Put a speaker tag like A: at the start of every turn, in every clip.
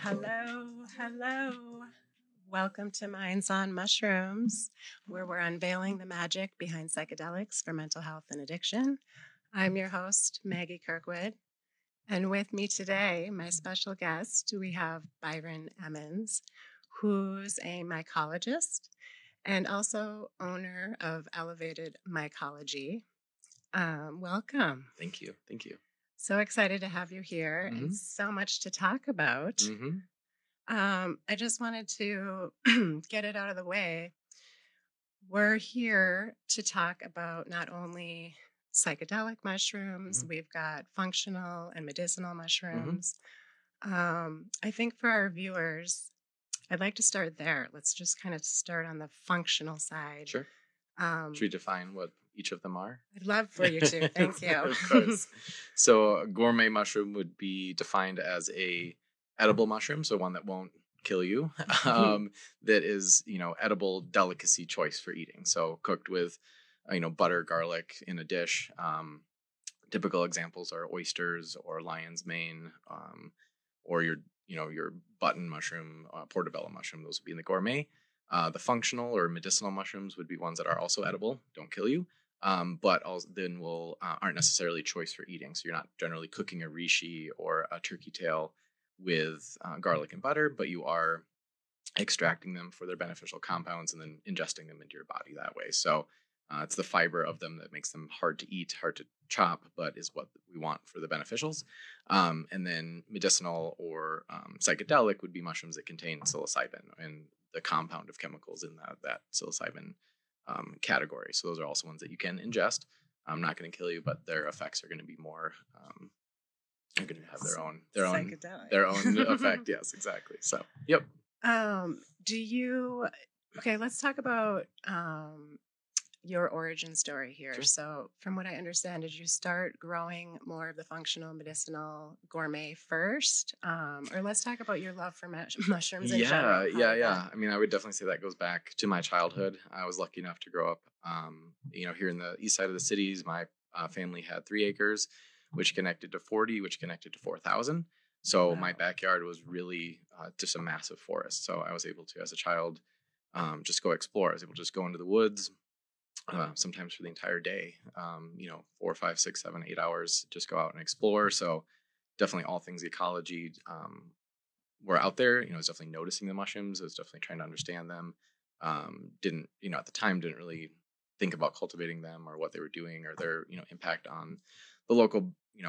A: Hello, hello. Welcome to Minds on Mushrooms, where we're unveiling the magic behind psychedelics for mental health and addiction. I'm your host, Maggie Kirkwood. And with me today, my special guest, we have Byron Emmons, who's a mycologist and also owner of Elevated Mycology. Welcome.
B: Thank you. Thank you.
A: So excited to have you here and so much to talk about. I just wanted to get it out of the way. We're here to talk about not only psychedelic mushrooms, we've got functional and medicinal mushrooms. I think for our viewers, I'd like to start there. Let's just kind of start on the functional side.
B: Sure. Should we define what each of them are?
A: I'd love for you to. Thank you.
B: Of course. So a gourmet mushroom would be defined as a edible mushroom, so one that won't kill you, that is, edible delicacy choice for eating. So cooked with, butter, garlic in a dish. Typical examples are oysters or lion's mane, or your button mushroom, portobello mushroom. Those would be in the gourmet. The functional or medicinal mushrooms would be ones that are also edible, don't kill you, but also then aren't necessarily choice for eating. So you're not generally cooking a reishi or a turkey tail with garlic and butter, but you are extracting them for their beneficial compounds and then ingesting them into your body that way. So it's the fiber of them that makes them hard to eat, hard to chop, but is what we want for the beneficials. And then medicinal or psychedelic would be mushrooms that contain psilocybin and the compound of chemicals in that psilocybin category. So those are also ones that you can ingest. I'm not going to kill you, but their effects are going to be more. They're going to have their own effect. Yes, exactly. So, yep.
A: Okay, let's talk about your origin story here.
B: Sure.
A: So from what I understand, did you start growing more of the functional medicinal gourmet first? Or let's talk about your love for mushrooms in general.
B: Yeah. I mean, I would definitely say that goes back to my childhood. I was lucky enough to grow up, here in the east side of the cities. My family had 3 acres, which connected to 40, which connected to 4,000. So my backyard was really just a massive forest. So I was able to, as a child, just go explore. I was able to just go into the woods, sometimes for the entire day, 4, 5, 6, 7, 8 hours, just go out and explore. So definitely all things ecology were out there. I was definitely noticing the mushrooms. I was definitely trying to understand them. Didn't, at the time, didn't really think about cultivating them or what they were doing or their, impact on the local,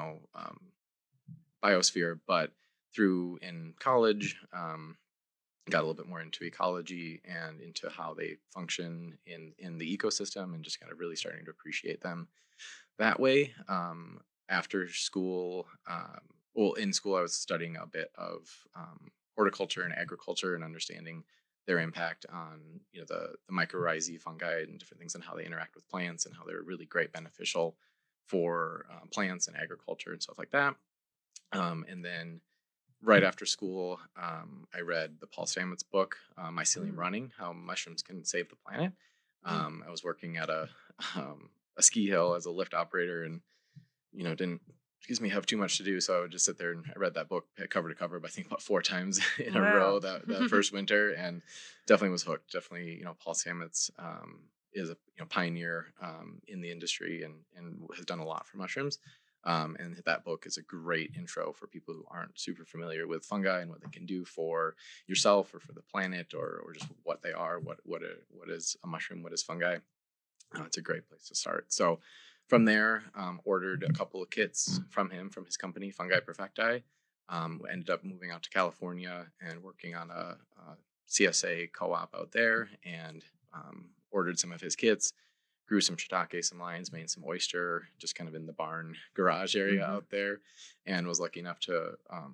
B: biosphere. But through in college, got a little bit more into ecology and into how they function in the ecosystem, and just kind of really starting to appreciate them that way. After school, in school, I was studying a bit of horticulture and agriculture and understanding their impact on the mycorrhizae, fungi, and different things, and how they interact with plants, and how they're really great beneficial for plants and agriculture and stuff like that. And then right after school, I read the Paul Stamets book, Mycelium Running: How Mushrooms Can Save the Planet. I was working at a ski hill as a lift operator, and didn't have too much to do, so I would just sit there, and I read that book cover to cover, but I think about 4 times in a row that first winter, and definitely was hooked. Definitely, Paul Stamets is a pioneer in the industry and has done a lot for mushrooms. And that book is a great intro for people who aren't super familiar with fungi and what they can do for yourself or for the planet, or just what they are, what is a mushroom, what is fungi. It's a great place to start. So from there, ordered a couple of kits from his company, Fungi Perfecti. Ended up moving out to California and working on a CSA co-op out there, and ordered some of his kits. Grew some shiitake, some lion's mane, some oyster, just kind of in the barn garage area out there, and was lucky enough to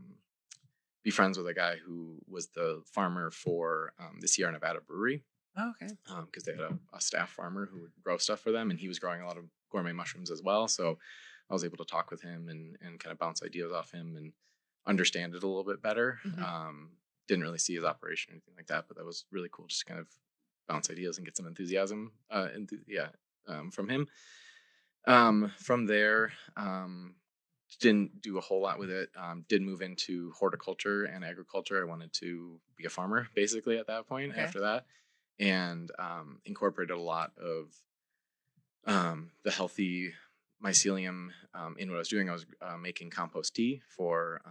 B: be friends with a guy who was the farmer for the Sierra Nevada Brewery.
A: Oh, okay.
B: Because they had a staff farmer who would grow stuff for them, and he was growing a lot of gourmet mushrooms as well. So I was able to talk with him and kind of bounce ideas off him and understand it a little bit better. Didn't really see his operation or anything like that, but that was really cool, just to kind of bounce ideas and get some enthusiasm from him. From there, didn't do a whole lot with it. Did move into horticulture and agriculture. I wanted to be a farmer basically at that point
A: Okay.
B: after that, and incorporated a lot of the healthy mycelium in what I was doing. I was making compost tea for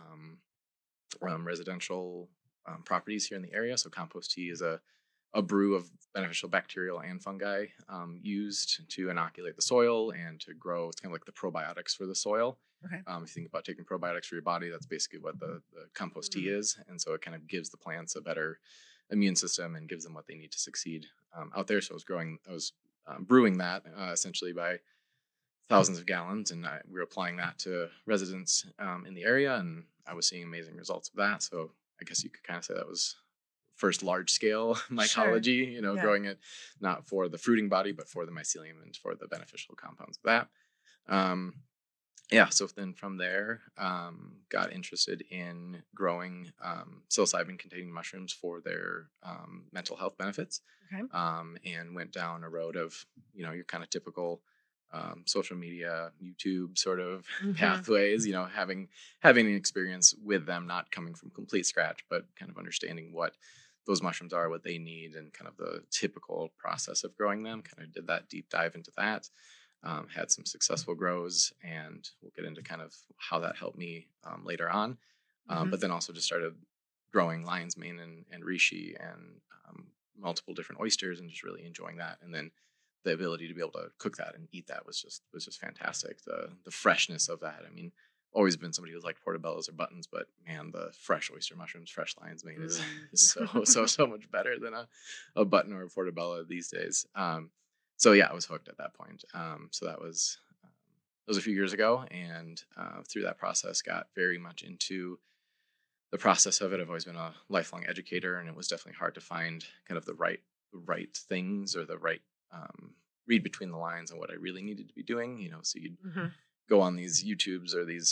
B: residential properties here in the area. So compost tea is a brew of beneficial bacterial and fungi used to inoculate the soil and to grow. It's kind of like the probiotics for the soil.
A: Okay.
B: If you think about taking probiotics for your body, that's basically what the compost tea is. And so it kind of gives the plants a better immune system and gives them what they need to succeed out there. So I was brewing that essentially by thousands of gallons, and we were applying that to residents in the area, and I was seeing amazing results of that. So I guess you could kind of say that was first large scale mycology,
A: Sure. Yeah.
B: growing it not for the fruiting body, but for the mycelium and for the beneficial compounds of that. Um, yeah, so then from there, got interested in growing psilocybin containing mushrooms for their mental health benefits,
A: Okay.
B: and went down a road of, your kind of typical social media, YouTube sort of pathways, having an experience with them, not coming from complete scratch, but kind of understanding what those mushrooms are, what they need, and kind of the typical process of growing them. Kind of did that deep dive into that. Had some successful grows, and we'll get into kind of how that helped me later on. But then also just started growing lion's mane and reishi and multiple different oysters, and just really enjoying that. And then the ability to be able to cook that and eat that was just fantastic. The freshness of that. I mean, always been somebody who's liked portobellos or buttons, but man, the fresh oyster mushrooms, fresh lion's mane is so much better than a button or a portobello these days. So yeah, I was hooked at that point. So that was a few years ago, and through that process, got very much into the process of it. I've always been a lifelong educator, and it was definitely hard to find kind of the right things, or the right read between the lines on what I really needed to be doing. So you'd go on these YouTubes or these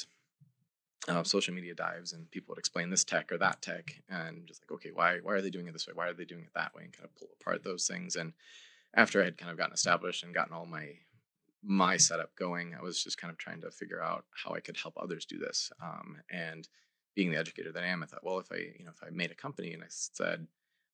B: social media dives, and people would explain this tech or that tech, and just like, okay, why are they doing it this way? Why are they doing it that way? And kind of pull apart those things. And after I had kind of gotten established and gotten all my setup going, I was just kind of trying to figure out how I could help others do this. And being the educator that I am, I thought, well, if I made a company and I said,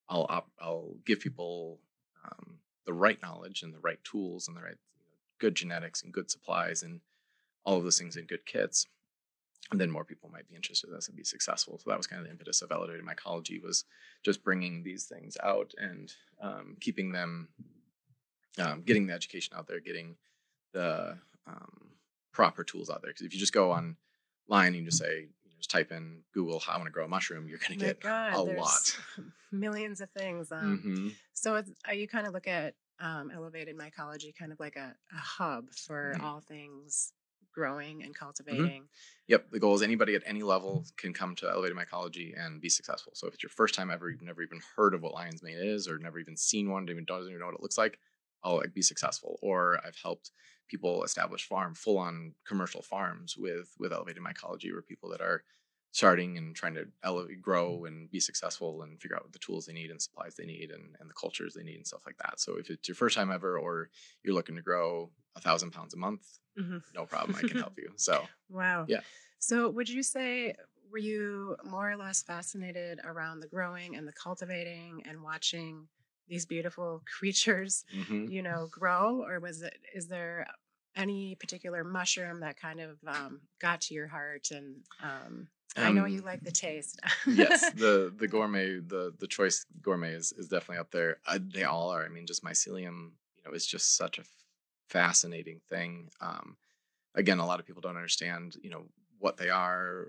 B: I'll give people the right knowledge and the right tools and the right good genetics and good supplies and all of those things in good kits, and then more people might be interested in this and be successful. So that was kind of the impetus of Elevated Mycology, was just bringing these things out and keeping them, getting the education out there, getting the proper tools out there. Because if you just go online and you just say, just type in Google, how I want to grow a mushroom, you're going to get a lot.
A: Millions of things. So you kind of look at Elevated Mycology kind of like a hub for all things growing and cultivating.
B: Yep. The goal is anybody at any level can come to Elevated Mycology and be successful. So if it's your first time ever, you've never even heard of what lion's mane is, or never even seen one, doesn't even know what it looks like, I'll be successful. Or I've helped people establish full-on commercial farms with Elevated Mycology, where people that are starting and trying to grow and be successful and figure out what the tools they need and supplies they need and the cultures they need and stuff like that. So if it's your first time ever, or you're looking to grow 1,000 pounds a month, no problem, I can help you. So
A: wow.
B: Yeah.
A: So would you say, were you more or less fascinated around the growing and the cultivating and watching these beautiful creatures, grow, or is there any particular mushroom that kind of got to your heart? And I know you like the taste.
B: Yes, the gourmet, the choice gourmet is definitely up there. They all are. I mean, just mycelium, is just such a fascinating thing. Again, a lot of people don't understand, what they are,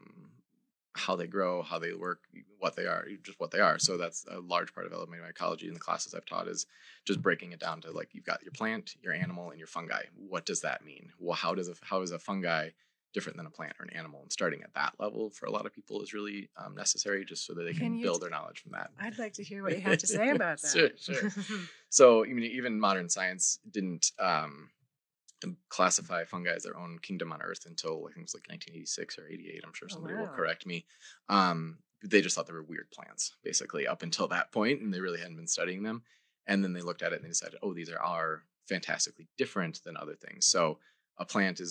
B: how they grow, how they work, what they are, just what they are. So that's a large part of elementary mycology in the classes I've taught, is just breaking it down to, like, you've got your plant, your animal, and your fungi. What does that mean? Well, how is a fungi different than a plant or an animal? And starting at that level for a lot of people is really necessary, just so that they can build their knowledge from that.
A: I'd like to hear what you have to say about that.
B: Sure. So even modern science didn't classify fungi as their own kingdom on Earth until I think it was like 1986 or 88. I'm sure somebody will correct me. They just thought they were weird plants, basically, up until that point, and they really hadn't been studying them. And then they looked at it and they decided, oh, these are fantastically different than other things. So a plant is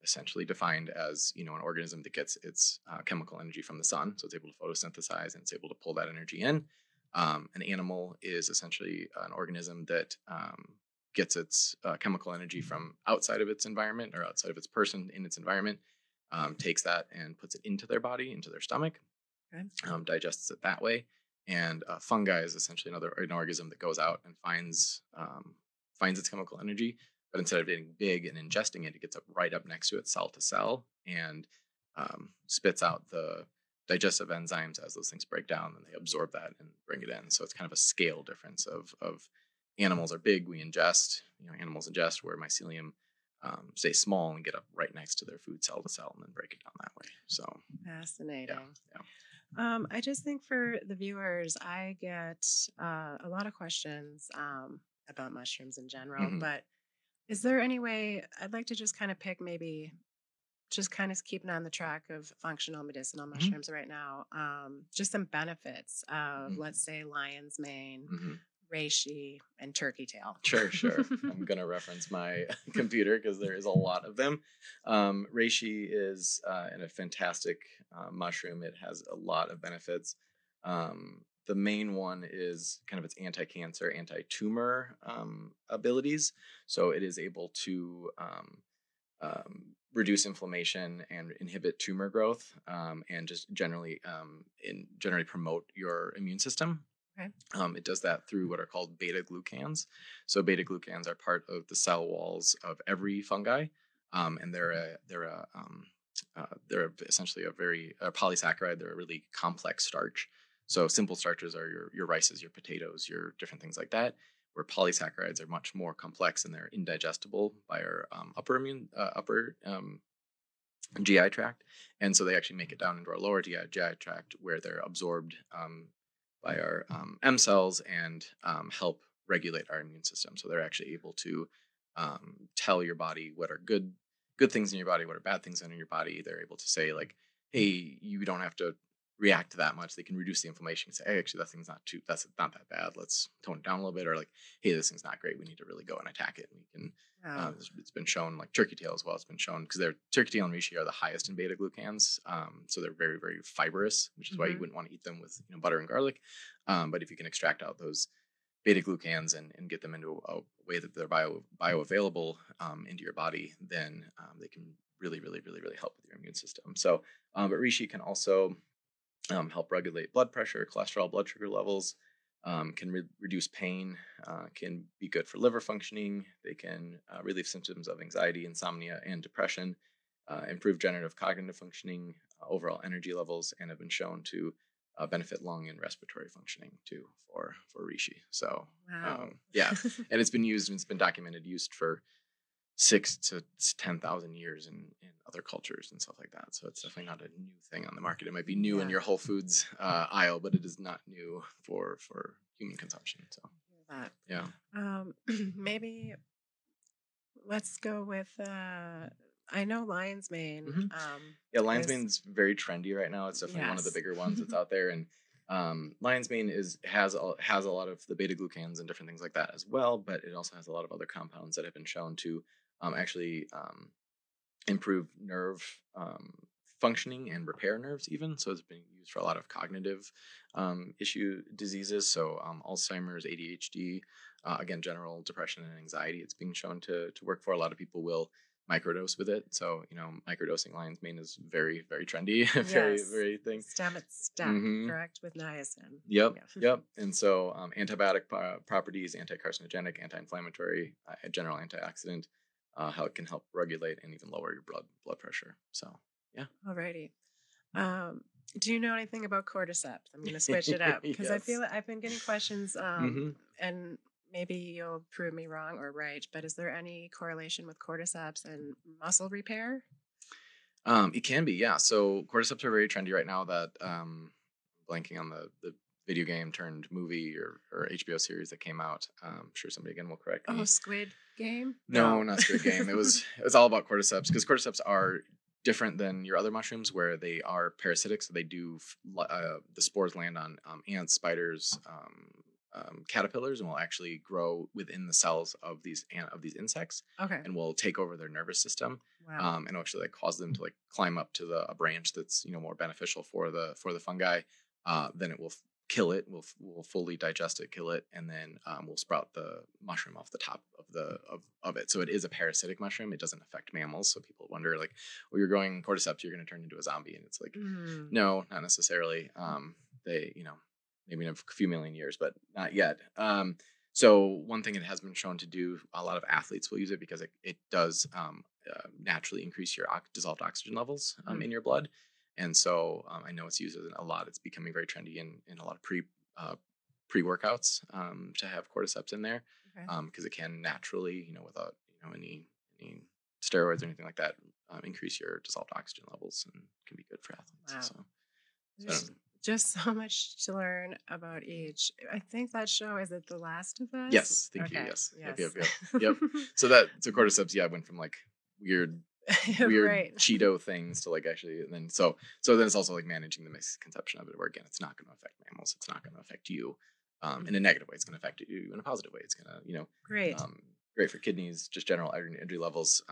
B: essentially defined as, an organism that gets its chemical energy from the sun. So it's able to photosynthesize and it's able to pull that energy in. An animal is essentially an organism that gets its chemical energy from outside of its environment or outside of its person in its environment, takes that and puts it into their body, into their stomach,
A: Okay.
B: Digests it that way. And fungi is essentially an organism that goes out and finds its chemical energy, but instead of getting big and ingesting it, it gets up right up next to it, cell to cell, and spits out the digestive enzymes as those things break down, and they absorb that and bring it in. So it's kind of a scale difference of animals are big, we ingest, animals ingest, where mycelium stay small and get up right next to their food cell to cell and then break it down that way. So
A: Fascinating.
B: Yeah.
A: I just think for the viewers, I get a lot of questions about mushrooms in general,
B: Mhm.
A: but is there any way I'd like to just kind of pick maybe just kind of keeping on the track of functional medicinal
B: Mhm.
A: mushrooms right now? Just some benefits of,
B: Mhm.
A: let's say, lion's mane,
B: Mhm.
A: reishi, and turkey tail.
B: Sure. I'm going to reference my computer because there is a lot of them. Reishi is a fantastic mushroom. It has a lot of benefits. The main one is kind of its anti-cancer, anti-tumor abilities. So it is able to reduce inflammation and inhibit tumor growth, and just generally promote your immune system.
A: Okay.
B: It does that through what are called beta glucans. So beta glucans are part of the cell walls of every fungi, and they're essentially a polysaccharide. They're a really complex starch. So simple starches are your rices, your potatoes, your different things like that. Where polysaccharides are much more complex and they're indigestible by our upper GI tract, and so they actually make it down into our lower GI tract where they're absorbed by our M cells and help regulate our immune system. So they're actually able to tell your body what are good things in your body, what are bad things in your body. They're able to say like, hey, you don't have to react to that much. They can reduce the inflammation and say, hey, actually that's not that bad. Let's tone it down a little bit. Or like, hey, this thing's not great. We need to really go and attack it. And we can
A: Wow.
B: it's been shown, like turkey tail as well. It's been shown because turkey tail and reishi are the highest in beta glucans, so they're very, very fibrous, which is why you wouldn't want to eat them with butter and garlic. But if you can extract out those beta glucans and get them into a way that they're bioavailable into your body, then they can really, really, really, really help with your immune system. So, but reishi can also help regulate blood pressure, cholesterol, blood sugar levels. Can reduce pain, can be good for liver functioning. They can relieve symptoms of anxiety, insomnia, and depression, improve generative cognitive functioning, overall energy levels, and have been shown to benefit lung and respiratory functioning too for reishi. So
A: Wow.
B: yeah, and it's been documented used for 6,000 to 10,000 years in other cultures and stuff like that. So it's definitely not a new thing on the market. It might be new in your Whole Foods aisle, but it is not new for human consumption. So
A: That.
B: yeah.
A: Maybe let's go with I know lion's mane.
B: Yeah, lion's mane is very trendy right now. It's definitely one of the bigger ones that's out there, and lion's mane has a lot of the beta glucans and different things like that as well, but it also has a lot of other compounds that have been shown to actually improve nerve functioning and repair nerves even. So it's been used for a lot of cognitive diseases. So Alzheimer's, ADHD, again, general depression and anxiety. It's being shown to work for. A lot of people will microdose with it. So, microdosing lion's mane is very, very trendy, very, very thing.
A: Stem correct, with niacin.
B: Yep. And so antibiotic properties, anti-carcinogenic, anti-inflammatory, general antioxidant, how it can help regulate and even lower your blood pressure. So, yeah.
A: Alrighty. Do you know anything about cordyceps? I'm going to switch it up because I feel I've been getting questions, and maybe you'll prove me wrong or right, but is there any correlation with cordyceps and muscle repair?
B: It can be, yeah. So cordyceps are very trendy right now. That blanking on the video game turned movie or HBO series that came out. I'm sure somebody again will correct me.
A: Oh, Squid Game?
B: No, not Squid Game. It was all about cordyceps because cordyceps are different than your other mushrooms where they are parasitic. So they do the spores land on ants, spiders, caterpillars and will actually grow within the cells of these insects
A: Okay.
B: and will take over their nervous system.
A: Wow.
B: And actually like cause them to like climb up to a branch that's more beneficial for the fungi. Then it will kill it. Will fully digest it, kill it, and then we'll sprout the mushroom off the top of it. So it is a parasitic mushroom. It doesn't affect mammals. So people wonder like, well, you're growing cordyceps, you're going to turn into a zombie, and it's like, no, not necessarily. They maybe in a few million years, but not yet. So one thing it has been shown to do, a lot of athletes will use it because it does naturally increase your dissolved oxygen levels in your blood. And so I know it's used a lot. It's becoming very trendy in a lot of pre-workouts to have cordyceps in there because it can naturally, without any steroids or anything like that, increase your dissolved oxygen levels and can be good for athletes.
A: Wow.
B: So
A: just so much to learn about each. I think that show is it The Last of Us?
B: Yes, thank you.
A: Yes.
B: Yep. So cordyceps, went from like weird
A: right.
B: Cheeto things to like actually, and then so then it's also like managing the misconception of it, where again, it's not going to affect mammals, it's not going to affect you in a negative way. It's going to affect you in a positive way. It's going to great for kidneys, just general energy levels.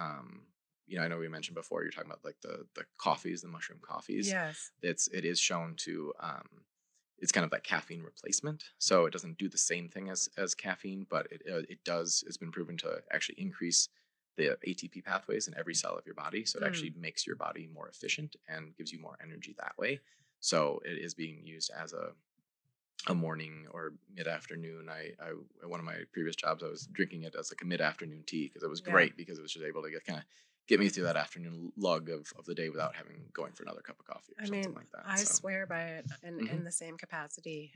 B: I know we mentioned before, you're talking about like the coffees, the mushroom coffees.
A: Yes.
B: It is shown to it's kind of that caffeine replacement. So it doesn't do the same thing as caffeine, but it's been proven to actually increase the ATP pathways in every cell of your body. So it actually makes your body more efficient and gives you more energy that way. So it is being used as a morning or mid-afternoon. I one of my previous jobs, I was drinking it as like a mid-afternoon tea because it was great because it was just able to get me through that afternoon lug of the day without going for another cup of coffee or something like that.
A: I swear by it in the same capacity.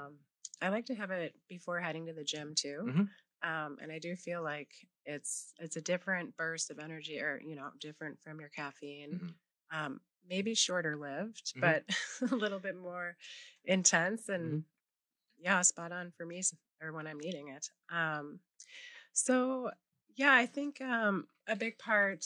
A: I like to have it before heading to the gym too. And I do feel like it's a different burst of energy, or different from your caffeine. Maybe shorter lived, but a little bit more intense, and spot on for me, or when I'm needing it. So yeah, I think a big part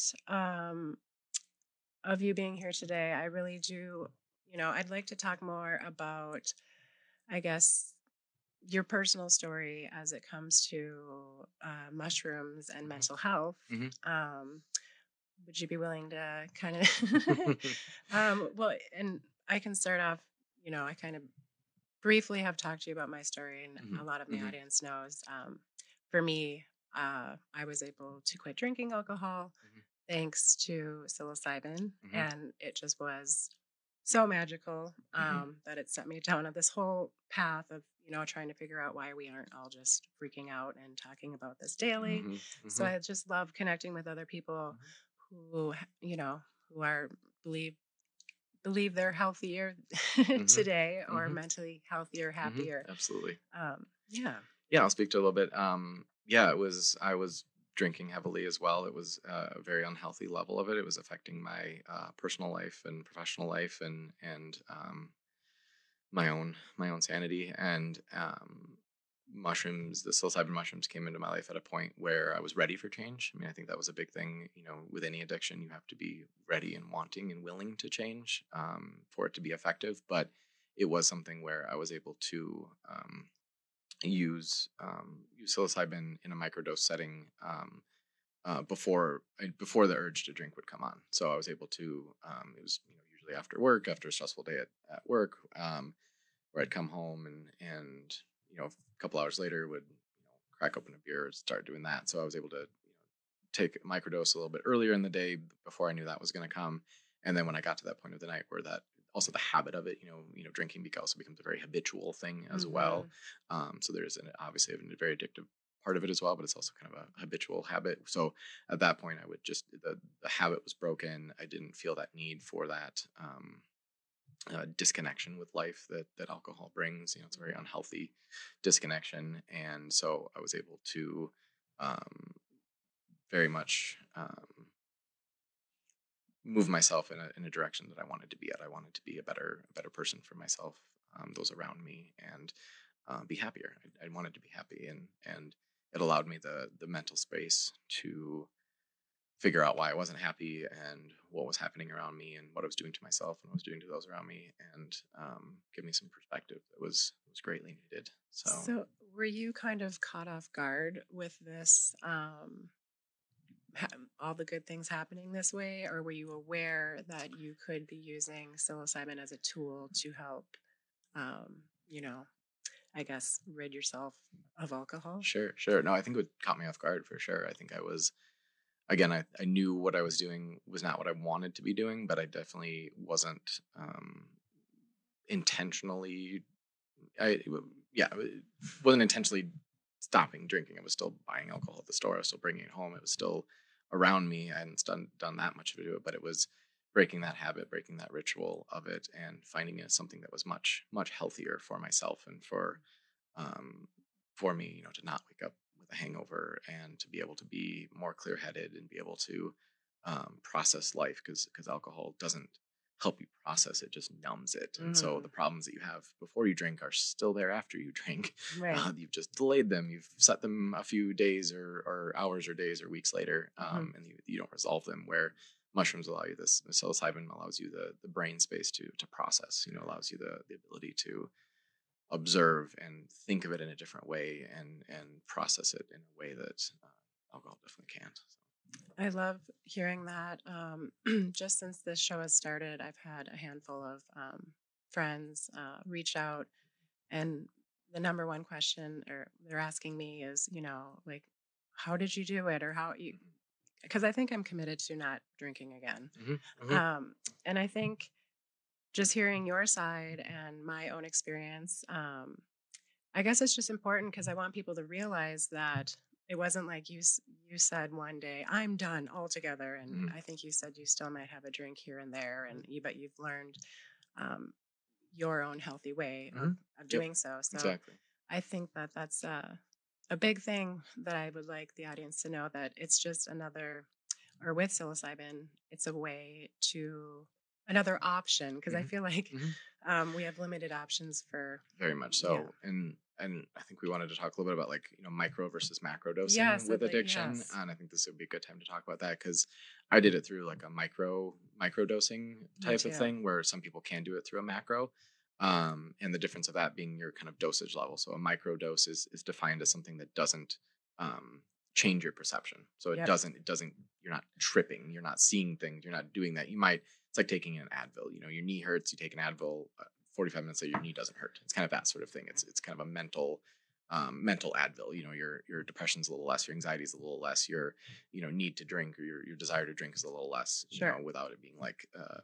A: of you being here today, I really do, I'd like to talk more about, I guess, your personal story as it comes to mushrooms and mental health. Would you be willing to kind of, well, and I can start off, I kind of briefly have talked to you about my story, and a lot of my audience knows. For me, I was able to quit drinking alcohol thanks to psilocybin, and it just was so magical that it set me down on this whole path of trying to figure out why we aren't all just freaking out and talking about this daily. So I just love connecting with other people who who are believe they're healthier today, or mentally healthier, happier.
B: Absolutely.
A: Yeah.
B: I'll speak to a little bit. I was drinking heavily as well. It was a very unhealthy level of it. It was affecting my personal life and professional life, and my own sanity. And the psilocybin mushrooms came into my life at a point where I was ready for change. I mean, I think that was a big thing. With any addiction, you have to be ready and wanting and willing to change for it to be effective. But it was something where I was able to use psilocybin in a microdose setting before the urge to drink would come on. So I was able to. It was usually after work, after a stressful day at work, where I'd come home and a couple hours later would crack open a beer and start doing that. So I was able to take a microdose a little bit earlier in the day before I knew that was going to come. And then when I got to that point of the night where that also the habit of it, drinking also becomes a very habitual thing as well. So there's obviously a very addictive part of it as well, but it's also kind of a habitual habit. So at that point, I would just the habit was broken. I didn't feel that need for that disconnection with life that alcohol brings. It's a very unhealthy disconnection, and so I was able to very much move myself in a direction that I wanted to be at. I wanted to be a better person for myself, those around me, and be happier. I wanted to be happy, and it allowed me the mental space to figure out why I wasn't happy and what was happening around me and what I was doing to myself and what I was doing to those around me, and give me some perspective that was greatly needed. So
A: So, were you kind of caught off guard with this, all the good things happening this way, or were you aware that you could be using psilocybin as a tool to help, um, you know, I guess, rid yourself of alcohol?
B: sure. No, I think it caught me off guard for sure. I think I was, again, I knew what I was doing was not what I wanted to be doing, but I definitely wasn't intentionally I yeah, I wasn't intentionally stopping drinking. I was still buying alcohol at the store. I was still bringing it home. It was still around me. I hadn't done that much of it, but it was breaking that habit, breaking that ritual of it, and finding it something that was much healthier for myself and um, for me. To not wake up with a hangover and to be able to be more clear headed and be able to process life, because alcohol doesn't help you process it, just numbs it. And so the problems that you have before you drink are still there after you drink.
A: Right.
B: You've just delayed them. You've set them a few days or hours or days or weeks later, and you don't resolve them. Where mushrooms allow you this, psilocybin allows you the brain space to process. Allows you the ability to observe and think of it in a different way and process it in a way that alcohol definitely can't.
A: I love hearing that. Just since this show has started, I've had a handful of friends reach out, and the number one question or they're asking me is, like, how did you do it, or how you? Because I think I'm committed to not drinking again. And I think just hearing your side and my own experience, I guess it's just important because I want people to realize that it wasn't like you said one day I'm done altogether, and I think you said you still might have a drink here and there, and but you've learned um, your own healthy way of doing so. So
B: Exactly.
A: I think that that's a big thing that I would like the audience to know, that it's just another, or with psilocybin, it's a way to another option, because I feel like we have limited options for.
B: Very much so. And I think we wanted to talk a little bit about, like, micro versus macro dosing with addiction.
A: Yes.
B: And I think this would be a good time to talk about that, because I did it through like a micro dosing type of thing, where some people can do it through a macro. And the difference of that being your kind of dosage level. So a micro dose is defined as something that doesn't change your perception. So it doesn't, you're not tripping, you're not seeing things, you're not doing that. It's like taking an Advil. Your knee hurts, you take an Advil, 45 minutes later your knee doesn't hurt. It's kind of that sort of thing. It's kind of a mental Advil. Your depression's a little less, your anxiety is a little less, your need to drink or your desire to drink is a little less. Without it being like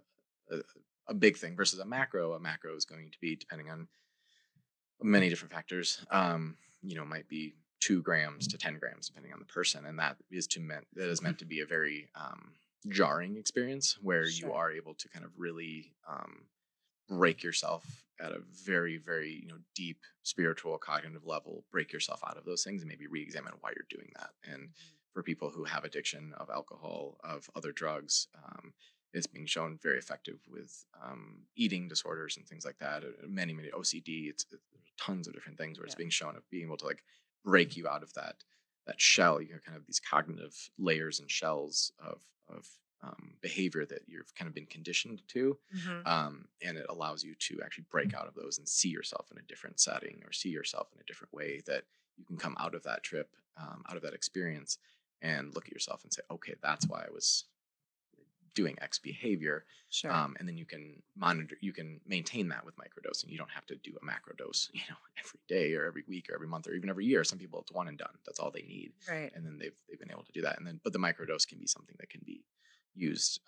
B: a big thing. Versus a macro is going to be, depending on many different factors, might be 2 grams to 10 grams depending on the person, and that is meant to be a very jarring experience where you are able to kind of really break yourself at a very, very deep spiritual cognitive level, break yourself out of those things and maybe re-examine why you're doing that. And for people who have addiction of alcohol, of other drugs, it's being shown very effective with eating disorders and things like that. Many OCD. It's tons of different things where it's being shown of being able to like break you out of that shell. Kind of these cognitive layers and shells of behavior that you've kind of been conditioned to, and it allows you to actually break out of those and see yourself in a different setting or see yourself in a different way, that you can come out of that trip, out of that experience, and look at yourself and say, okay, that's why I was doing X behavior. And then you can maintain that with microdosing. You don't have to do a macro dose, every day or every week or every month or even every year. Some people, it's one and done. That's all they need.
A: Right.
B: And then they've been able to do that. And then, but the microdose can be something that can be used,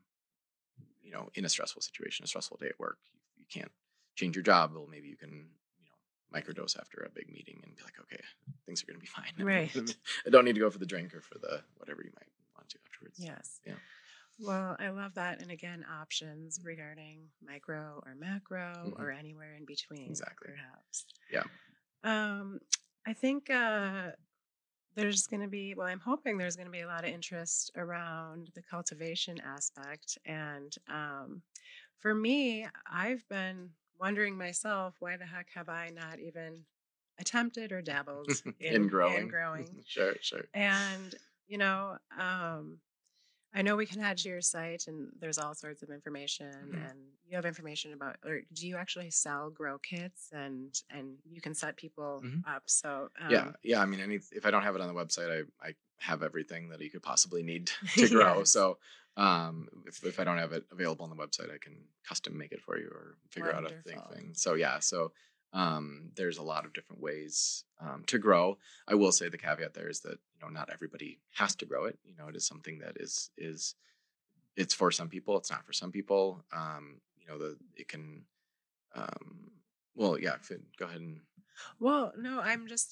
B: in a stressful situation, a stressful day at work. You can't change your job. Well, maybe you can, microdose after a big meeting and be like, okay, things are going to be fine.
A: Right.
B: I don't need to go for the drink or for the whatever you might want to afterwards.
A: Yes.
B: Yeah.
A: Well, I love that. And again, options regarding micro or macro or anywhere in between.
B: Exactly.
A: Perhaps.
B: Yeah.
A: I think there's going to be, I'm hoping there's going to be a lot of interest around the cultivation aspect. And for me, I've been wondering myself, why the heck have I not even attempted or dabbled in growing?
B: Sure.
A: And, I know we can head to your site and there's all sorts of information,
B: Mhm.
A: and you have information about, or do you actually sell grow kits, and you can set people
B: Mhm.
A: up? So
B: Yeah, yeah. I mean, if I don't have it on the website, I have everything that you could possibly need to grow.
A: yes,
B: So, if I don't have it available on the website, I can custom make it for you or figure out a
A: wonderful.
B: thing. So yeah, there's a lot of different ways to grow. I will say the caveat there is that not everybody has to grow it. It is something that is it's for some people. It's not for some people. The it can. Um, well, yeah. Go ahead and.
A: Well, no, I'm just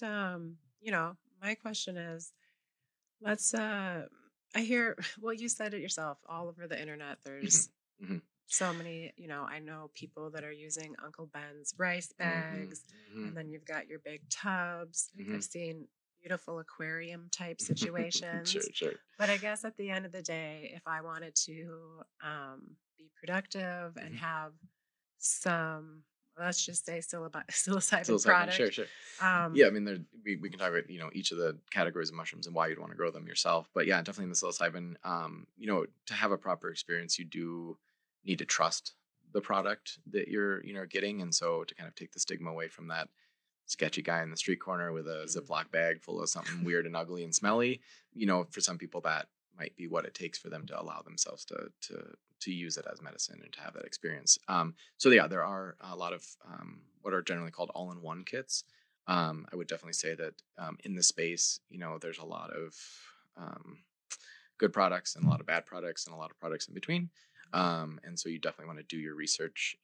A: my question is, let's I hear well, you said it yourself, all over the internet
B: Mhm,
A: there's
B: mhm.
A: so many, I know people that are using Uncle Ben's rice
B: Mhm,
A: bags,
B: mhm,
A: and then you've got your big tubs. I've
B: mhm.
A: seen beautiful aquarium type situations.
B: Sure.
A: But I guess at the end of the day, if I wanted to be productive and
B: Mhm.
A: have some, let's just say psilocybin
B: Psilocybin, sure,
A: product,
B: sure.
A: um,
B: Yeah, I mean, we can talk about each of the categories of mushrooms and why you'd want to grow them yourself. But yeah, definitely in the psilocybin, to have a proper experience, you do need to trust the product that you're getting, and so to kind of take the stigma away from that sketchy guy in the street corner with a
A: mm,
B: Ziploc bag full of something weird and ugly and smelly. For some people that might be what it takes for them to allow themselves to use it as medicine and to have that experience. So yeah, there are a lot of what are generally called all-in-one kits. I would definitely say that in the space, there's a lot of um, good products and a lot of bad products and a lot of products in between. And so you definitely want to do your research.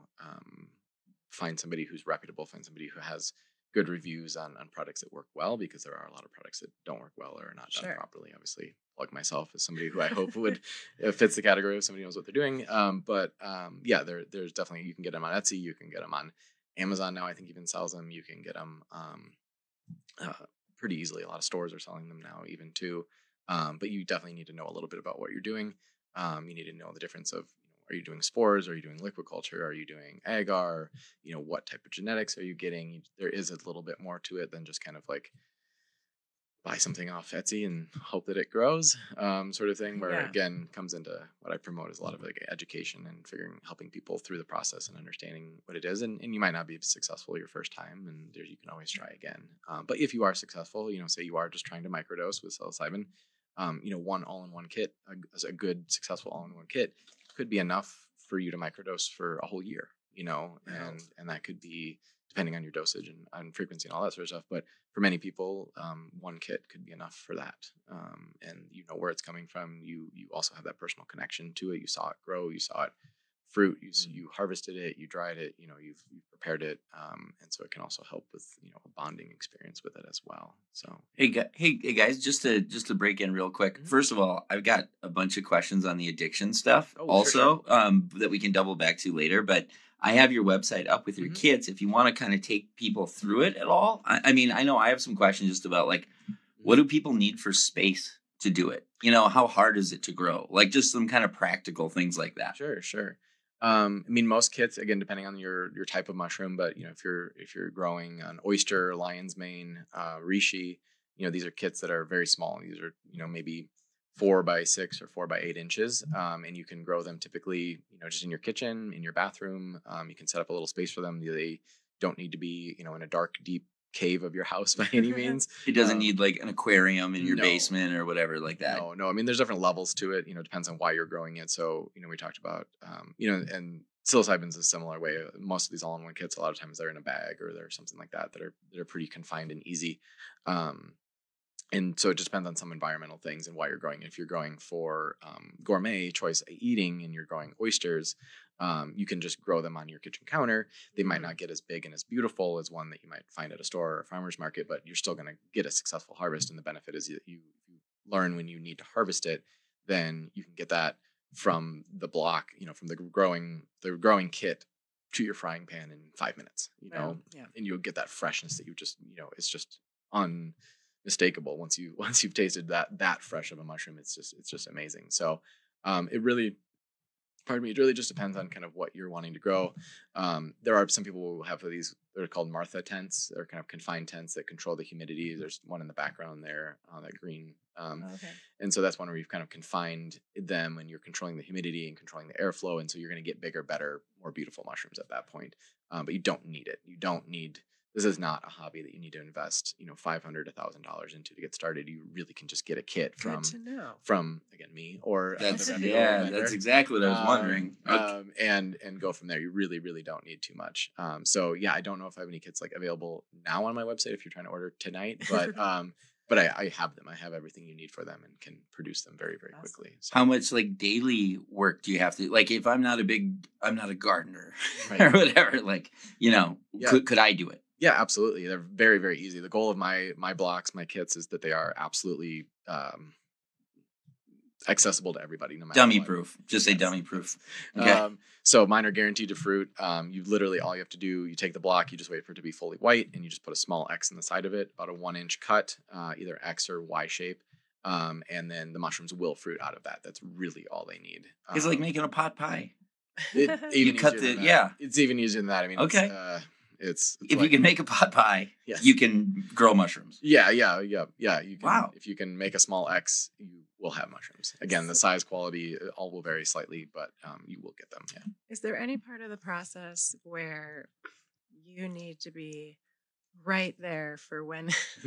B: Find somebody who's reputable, find somebody who has good reviews on products that work well, because there are a lot of products that don't work well or are not done
A: sure.
B: properly. Obviously, plug myself as somebody who I hope would fits the category of somebody who knows what they're doing. But yeah, there's definitely, you can get them on Etsy, you can get them on Amazon now. I think even sells them. You can get them uh, pretty easily. A lot of stores are selling them now, even too. But you definitely need to know a little bit about what you're doing. You need to know the difference of, are you doing spores? Are you doing liquid culture? Are you doing agar? What type of genetics are you getting? There is a little bit more to it than just kind of like buy something off Etsy and hope that it grows, sort of thing. Where
A: Yeah.
B: again comes into what I promote is a lot of like education and helping people through the process and understanding what it is. And you might not be successful your first time, and you can always try again. But if you are successful, say you are just trying to microdose with psilocybin, one all-in-one kit, a good successful all-in-one kit, could be enough for you to microdose for a whole year.
A: Wow.
B: And that could be depending on your dosage and frequency and all that sort of stuff. But for many people, one kit could be enough for that. And you know where it's coming from. You also have that personal connection to it. You saw it grow. You saw it fruit. You harvested it. You dried it. You've prepared it. And so it can also help with a bonding experience with it as well. So
C: Hey guys, just to break in real quick.
B: Mhm.
C: First of all, I've got a bunch of questions on the addiction stuff
B: Oh, sure.
C: also, that we can double back to later. But I have your website up with your
B: Hmm.
C: kits if you want to kind of take people through it at all. I mean, I know I have some questions just about like what do people need for space to do it? How hard is it to grow? Like just some kind of practical things like that.
B: Sure. I mean, most kits, again, depending on your type of mushroom, but if you're growing an oyster, lion's mane, reishi, these are kits that are very small. These are maybe 4 by 6 or 4 by 8 inches, and you can grow them typically just in your kitchen, in your bathroom. You can set up a little space for them. They don't need to be in a dark, deep cave of your house by any means.
C: It doesn't need like an aquarium in your
B: No,
C: basement or whatever like that.
B: no. I mean, there's different levels to it. Depends on why you're growing it. So, we talked about, and psilocybin's a similar way. Most of these all-in-one kits, a lot of times they're in a bag or they're something like that are pretty confined and easy. Um, and so it just depends on some environmental things and why you're growing. If you're growing for gourmet choice eating and you're growing oysters, you can just grow them on your kitchen counter. They might not get as big and as beautiful as one that you might find at a store or a farmer's market, but you're still going to get a successful harvest. And the benefit is that you learn when you need to harvest it, then you can get that from the block, from the growing kit to your frying pan in 5 minutes,
A: Well, yeah.
B: and you'll get that freshness that it's just unmistakable once you've tasted that fresh of a mushroom. It's just amazing. So it really Pardon me. It really just depends on kind of what you're wanting to grow. There are some people who have these, they're called Martha tents. They're kind of confined tents that control the humidity. There's one in the background there on that green.
A: Okay.
B: And so that's one where you've kind of confined them and you're controlling the humidity and controlling the airflow. And so you're going to get bigger, better, more beautiful mushrooms at that point. But you don't need it. You don't need, this is not a hobby that you need to invest, $500 to $1,000 into to get started. You really can just get a kit
A: Good to know.
B: from again me or
C: That's
B: another reputable vendor.
C: that's exactly what I was wondering.
B: And go from there. You really, really don't need too much. So yeah, I don't know if I have any kits like available now on my website if you're trying to order tonight, but I have them. I have everything you need for them and can produce them very, very quickly. So.
C: How much like daily work do you have to, like, if I'm not a gardener
B: Right.
C: or whatever, like,
B: Yeah.
C: could I do it?
B: Yeah, absolutely. They're very, very easy. The goal of my blocks, my kits, is that they are absolutely accessible to everybody, no matter
C: Dummy
B: what.
C: proof. Just say
B: Yes.
C: dummy proof. Okay.
B: So mine are guaranteed to fruit. You literally, all you have to do, you take the block, you just wait for it to be fully white, and you just put a small X in the side of it, about a 1-inch cut, either X or Y shape. And then the mushrooms will fruit out of that. That's really all they need.
C: It's like making a pot pie.
B: Even
C: cut
B: easier than
C: the-
B: that.
C: yeah.
B: It's even easier than that. I mean,
C: Okay.
B: it's
C: If
B: like,
C: you can make a pot pie,
B: Yes.
C: you can grow mushrooms.
B: Yeah. You can,
C: Wow.
B: If you can make a small X, you will have mushrooms. Again, the size, quality, all will vary slightly, but you will get them. Yeah.
A: Is there any part of the process where you need to be right there for when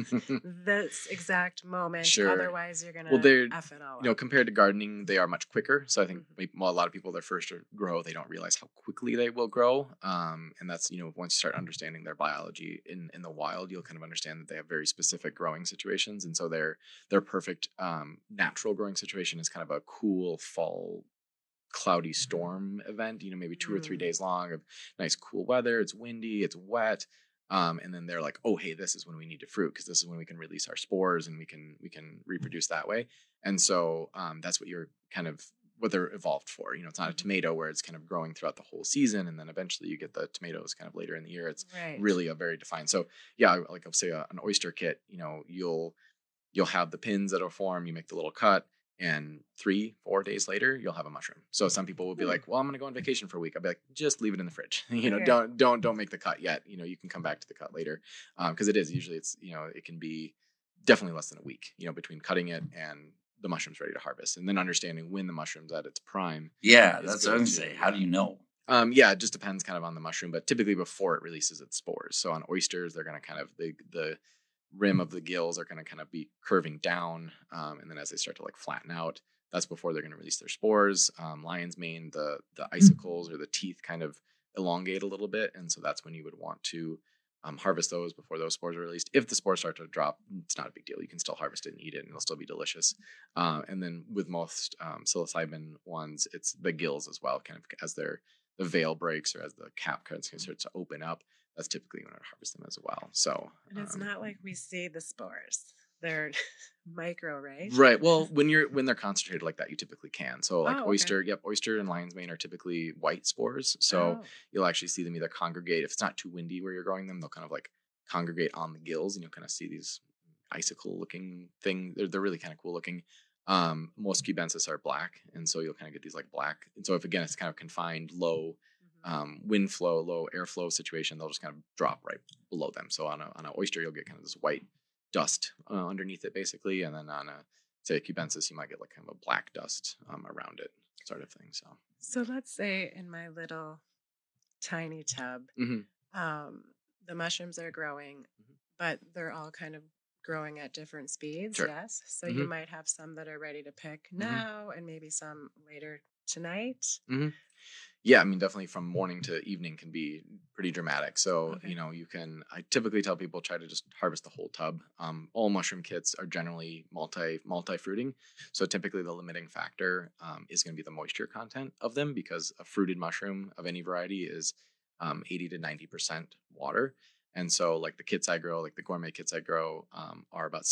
A: this exact moment?
B: Sure.
A: Otherwise, you're gonna
B: they're,
A: F it all up.
B: compared to gardening, they are much quicker. So I think
A: Mhm.
B: maybe a lot of people, their first grow, they don't realize how quickly they will grow. And that's, once you start understanding their biology in the wild, you'll kind of understand that they have very specific growing situations. And so their perfect natural growing situation is kind of a cool fall cloudy storm event, maybe 2 or 3 days long of nice cool weather. It's windy, it's wet. And then they're like, oh, hey, this is when we need to fruit because this is when we can release our spores and we can reproduce that way. And so that's what they're evolved for. It's not a tomato where it's kind of growing throughout the whole season and then eventually you get the tomatoes kind of later in the year. It's
A: Right.
B: really a very defined. So yeah, like I'll say an oyster kit. You'll have the pins that'll form. You make the little cut. And 3-4 days later, you'll have a mushroom. So some people will be like, well, I'm going to go on vacation for a week. I'll be like, just leave it in the fridge.
A: Okay.
B: Don't make the cut yet. You can come back to the cut later. Because it is usually it can be definitely less than a week, between cutting it and the mushroom's ready to harvest. And then understanding when the mushroom's at its prime.
C: Yeah,
B: is
C: that's
B: good
C: what I'm
B: too.
C: saying. How do you know?
B: Yeah, it just depends kind of on the mushroom, but typically before it releases its spores. So on oysters, they're going to kind of, the rim of the gills are going to kind of be curving down. And then as they start to like flatten out, that's before they're going to release their spores. Lion's mane, the icicles or the teeth kind of elongate a little bit. And so that's when you would want to harvest those before those spores are released. If the spores start to drop, it's not a big deal. You can still harvest it and eat it and it'll still be delicious. And then with most psilocybin ones, it's the gills as well, kind of as the veil breaks or as the cap kind of starts to open up. That's typically when I harvest them as well. So,
A: And it's not like we see the spores. They're micro, right?
B: Right. Well, when they're concentrated like that, you typically can. So like
A: Oh, okay.
B: oyster and lion's mane are typically white spores. So
A: Oh.
B: you'll actually see them either congregate. If it's not too windy where you're growing them, they'll kind of like congregate on the gills and you'll kind of see these icicle looking thing. They're really kind of cool looking. Most cubensis are black. And so you'll kind of get these like black. And so if again, it's kind of confined, low wind flow, low airflow situation, they'll just kind of drop right below them. So on an oyster, you'll get kind of this white dust underneath it basically, and then on a cubensis you might get like kind of a black dust around it sort of thing.
A: So let's say in my little tiny tub,
B: Mhm.
A: the mushrooms are growing, but they're all kind of growing at different speeds.
B: Sure.
A: Yes. So you
B: Mhm.
A: might have some that are ready to pick now and maybe some later tonight.
B: Yeah, I mean definitely from morning to evening can be pretty dramatic. So
A: Okay.
B: I typically tell people try to just harvest the whole tub. All mushroom kits are generally multi fruiting, so typically the limiting factor is going to be the moisture content of them, because a fruited mushroom of any variety is 80 to 90% water. And so like the kits I grow, like the gourmet kits I grow, are about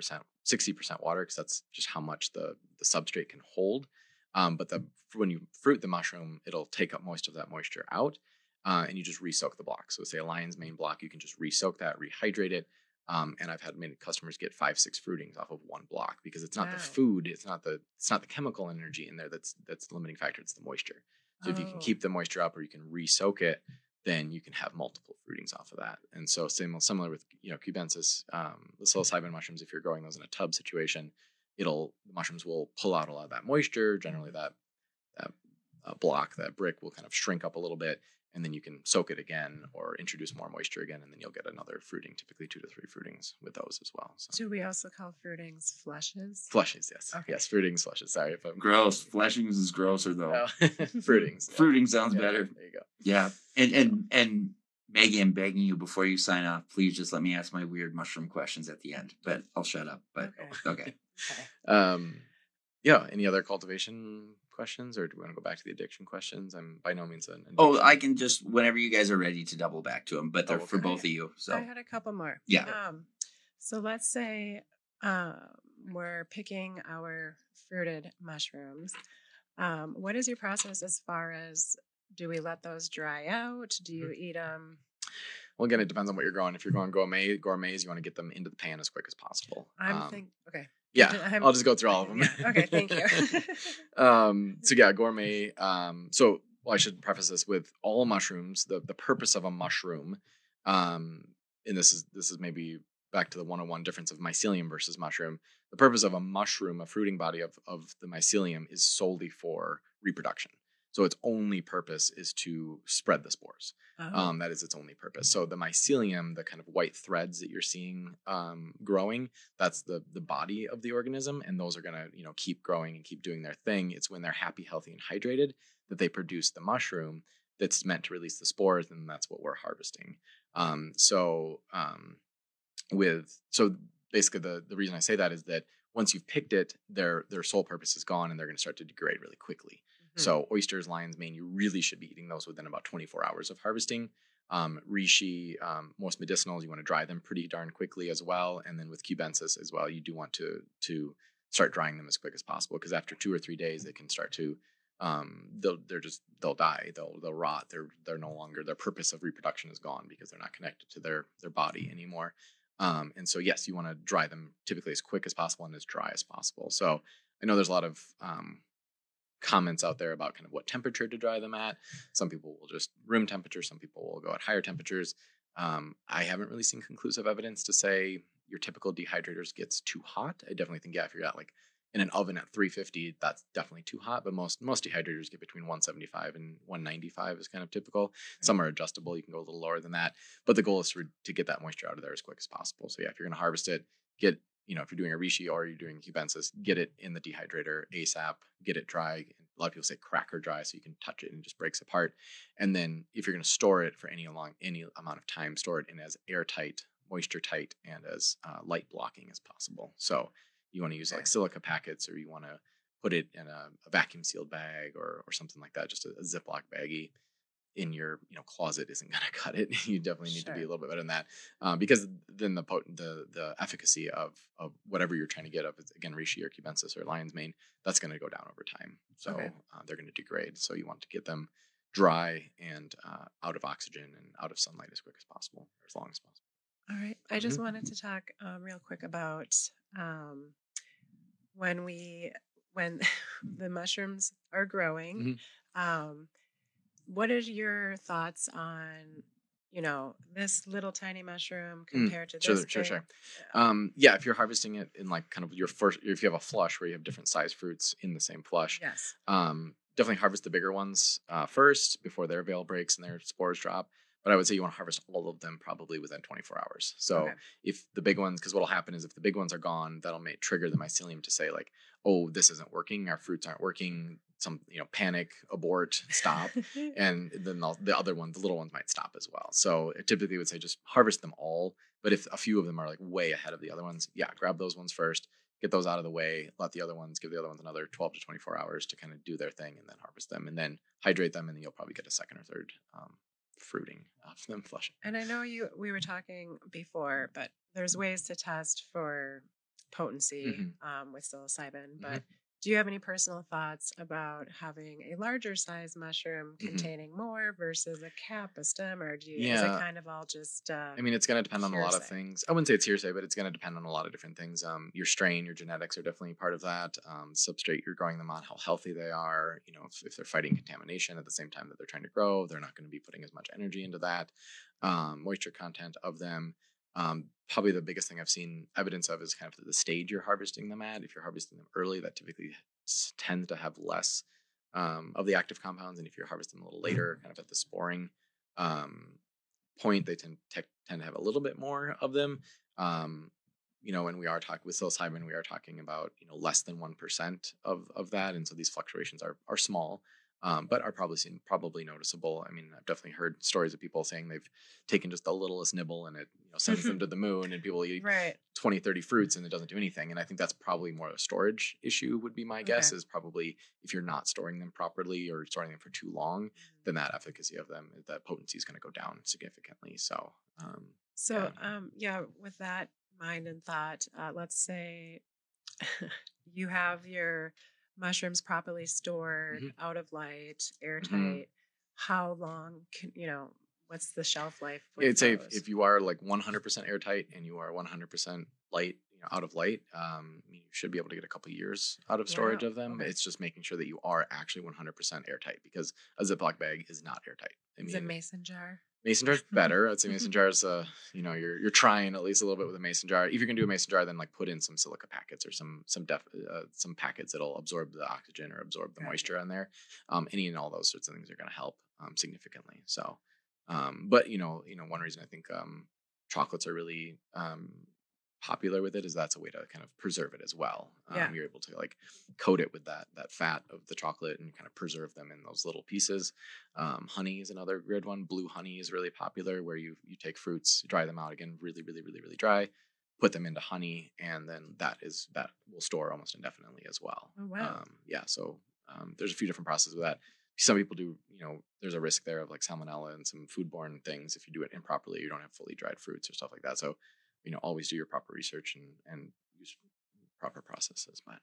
B: 60% water, because that's just how much the substrate can hold. But when you fruit the mushroom, it'll take up most of that moisture out, and you just re-soak the block. So say a lion's mane block, you can just re-soak that, rehydrate it. And I've had many customers get 5-6 fruitings off of one block, because it's not the
A: Wow.
B: food, it's not the chemical energy in there that's the limiting factor, it's the moisture. So if you can
A: Oh.
B: keep the moisture up or you can re-soak it, then you can have multiple fruitings off of that. And so similar with cubensis, the psilocybin mushrooms, if you're growing those in a tub situation, the mushrooms will pull out a lot of that moisture. Generally, that block, that brick will kind of shrink up a little bit, and then you can soak it again or introduce more moisture again, and then you'll get another fruiting, typically 2 to 3 fruitings with those as well. So.
A: Do we also call fruitings flushes?
B: Flushes, yes.
A: Okay.
B: Yes, fruitings, flushes. Sorry if I'm...
C: Gross. Fleshings is grosser though.
B: Fruitings. Yeah.
C: Fruiting sounds
B: Yeah,
C: better.
B: There you go.
C: Yeah. And Maggie, I'm begging you before you sign off, please just let me ask my weird mushroom questions at the end. But I'll shut up. But okay.
B: Yeah. Any other cultivation questions, or do we want to go back to the addiction questions? I'm by no means an addiction.
C: Oh, I can just whenever you guys are ready to double back to them, but they're for both of you. So
A: I had a couple more.
C: Yeah.
A: So let's say we're picking our fruited mushrooms. What is your process as far as, do we let those dry out? Do you eat them?
B: Well, again, it depends on what you're growing. If you're going gourmets, you want to get them into the pan as quick as possible.
A: Okay.
B: Yeah, I'll just go through all of them.
A: Yeah, okay, thank you.
B: So yeah, gourmet. I should preface this with all mushrooms. The purpose of a mushroom, and this is maybe back to the 101 difference of mycelium versus mushroom. The purpose of a mushroom, a fruiting body of the mycelium, is solely for reproduction. So its only purpose is to spread the spores.
A: Oh.
B: That is its only purpose. So the mycelium, the kind of white threads that you're seeing growing, that's the body of the organism, and those are going to keep growing and keep doing their thing. It's when they're happy, healthy, and hydrated that they produce the mushroom that's meant to release the spores, and that's what we're harvesting. So basically the reason I say that is that once you've picked it, their sole purpose is gone, and they're going to start to degrade really quickly. So oysters, lion's mane, you really should be eating those within about 24 hours of harvesting. Reishi, most medicinals, you want to dry them pretty darn quickly as well. And then with cubensis as well, you do want to start drying them as quick as possible, because after 2 or 3 days, they can start to they'll die, they'll rot. They're no longer, their purpose of reproduction is gone because they're not connected to their body anymore. And so yes, you want to dry them typically as quick as possible and as dry as possible. So I know there's a lot of comments out there about kind of what temperature to dry them at. Some people will just room temperature. Some people will go at higher temperatures. I haven't really seen conclusive evidence to say your typical dehydrators gets too hot. I definitely think, if you're at like in an oven at 350, that's definitely too hot. But most dehydrators get between 175 and 195 is kind of typical. Some are adjustable. You can go a little lower than that. But the goal is to get that moisture out of there as quick as possible. So yeah, if you're going to harvest it, if you're doing a reishi or you're doing cubensis, get it in the dehydrator ASAP, get it dry. A lot of people say cracker dry, so you can touch it and it just breaks apart. And then if you're going to store it for any amount of time, store it in as airtight, moisture tight, and as light blocking as possible. So you want to use like silica packets, or you want to put it in a vacuum sealed bag or something like that, just a Ziploc baggie. In your closet isn't going to cut it. You definitely need to be a little bit better than that, because then the efficacy of whatever you're trying to get of, again, reishi or cubensis or lion's mane, that's going to go down over time. So they're going to degrade. So you want to get them dry and out of oxygen and out of sunlight as quick as possible, or as long as possible.
A: All right. I just wanted to talk real quick about when the mushrooms are growing. What are your thoughts on, this little tiny mushroom compared to this?
B: Sure. Yeah, if you're harvesting it in like kind of if you have a flush where you have different size fruits in the same flush,
A: yes,
B: definitely harvest the bigger ones first before their veil breaks and their spores drop. But I would say you want to harvest all of them probably within 24 hours. So if the big ones, because what'll happen is if the big ones are gone, that'll trigger the mycelium to say like, oh, this isn't working. Our fruits aren't working. Some, panic, abort, stop. And then the other ones, the little ones, might stop as well. So it typically would say just harvest them all. But if a few of them are like way ahead of the other ones, grab those ones first, get those out of the way, give the other ones another 12 to 24 hours to kind of do their thing, and then harvest them, and then hydrate them, and then you'll probably get a second or third fruiting of them flushing.
A: And I know we were talking before, but there's ways to test for potency with psilocybin. But Do you have any personal thoughts about having a larger size mushroom containing more versus a cap, a stem, or is it
B: Yeah.
A: kind of all just
B: I mean, it's going to depend on a lot of
A: hearsay?
B: things. I wouldn't say it's hearsay, but it's going to depend on a lot of different things. Your strain, your genetics are definitely part of that. Substrate you're growing them on, how healthy they are. You know, if they're fighting contamination at the same time that they're trying to grow, they're not going to be putting as much energy into that. Moisture content of them. Probably the biggest thing I've seen evidence of is kind of the stage you're harvesting them at. If you're harvesting them early, that typically tends to have less of the active compounds, and if you're harvesting them a little later, kind of at the sporing um, point, they tend to have a little bit more of them. You know, when we are talking with psilocybin, we are talking about, you know, less than 1% of that, and so these fluctuations are small, but are probably noticeable. I mean, I've definitely heard stories of people saying they've taken just the littlest nibble and it, you know, sends them to the moon, and people eat
A: Right.
B: 20, 30 fruits and it doesn't do anything. And I think that's probably more a storage issue, would be my guess,
A: Okay.
B: is probably if you're not storing them properly or storing them for too long, then that efficacy of them, that potency is going to go down significantly. So,
A: So, yeah, with that mind and thought, let's say you have your mushrooms properly stored,
B: Mhm.
A: out of light,
B: Mhm.
A: airtight. How long can, what's the shelf life with
B: I'd say
A: those?
B: if you are like 100% airtight and you are 100% light, you know, out of light, you should be able to get a couple years out of storage
A: Wow.
B: of them.
A: Okay.
B: It's just making sure that you are actually 100% airtight, because a Ziploc bag is not airtight. I
A: Is it
B: mean,
A: mason jar?
B: mason jar's better. I'd say mason jars, you know, you're trying at least a little bit with a mason jar. If you're gonna do a mason jar, then like put in some silica packets or some packets that'll absorb the oxygen or absorb the
A: Gotcha.
B: moisture on there. Any and all those sorts of things are gonna help significantly. So, but one reason I think chocolates are really popular with it is that's a way to kind of preserve it as well.
A: Yeah.
B: You're able to like coat it with that fat of the chocolate and kind of preserve them in those little pieces. Honey is another good one. Blue honey is really popular, where you take fruits, dry them out again, really, really, really, really dry, put them into honey, and then that will store almost indefinitely as well.
A: Oh, wow.
B: Yeah, so there's a few different processes with that. Some people do, you know, there's a risk there of like salmonella and some foodborne things if you do it improperly. You don't have fully dried fruits or stuff like that. So, you know, always do your proper research and use proper processes. But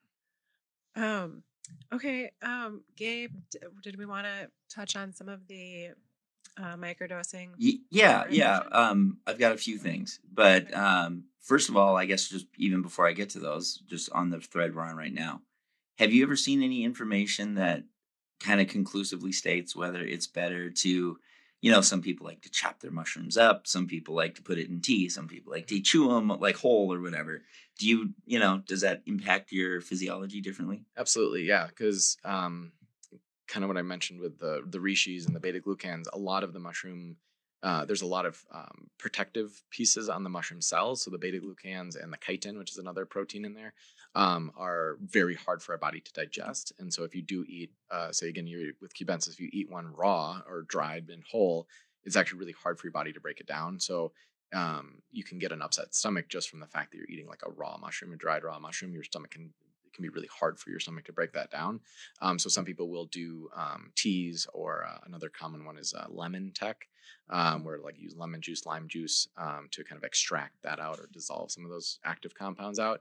A: Um, okay. Gabe, did we want to touch on some of the microdosing
C: Yeah,
A: for
C: yeah.
A: addiction?
C: I've got a few things, but first of all, I guess just even before I get to those, just on the thread we're on right now, have you ever seen any information that kind of conclusively states whether it's better to, some people like to chop their mushrooms up, some people like to put it in tea, some people like to chew them like whole or whatever. Do does that impact your physiology differently?
B: absolutely, yeah, because kind of what I mentioned with the rishis and the beta glucans, a lot of the mushroom, there's a lot of protective pieces on the mushroom cells. So the beta glucans and the chitin, which is another protein in there, are very hard for our body to digest. And so if you do eat, say again, you're with cubensis, if you eat one raw or dried and whole, it's actually really hard for your body to break it down. So you can get an upset stomach just from the fact that you're eating like a raw mushroom, a dried raw mushroom. Your stomach can be really hard for your stomach to break that down. So some people will do teas, or another common one is lemon tech, where like use lemon juice, lime juice to kind of extract that out or dissolve some of those active compounds out.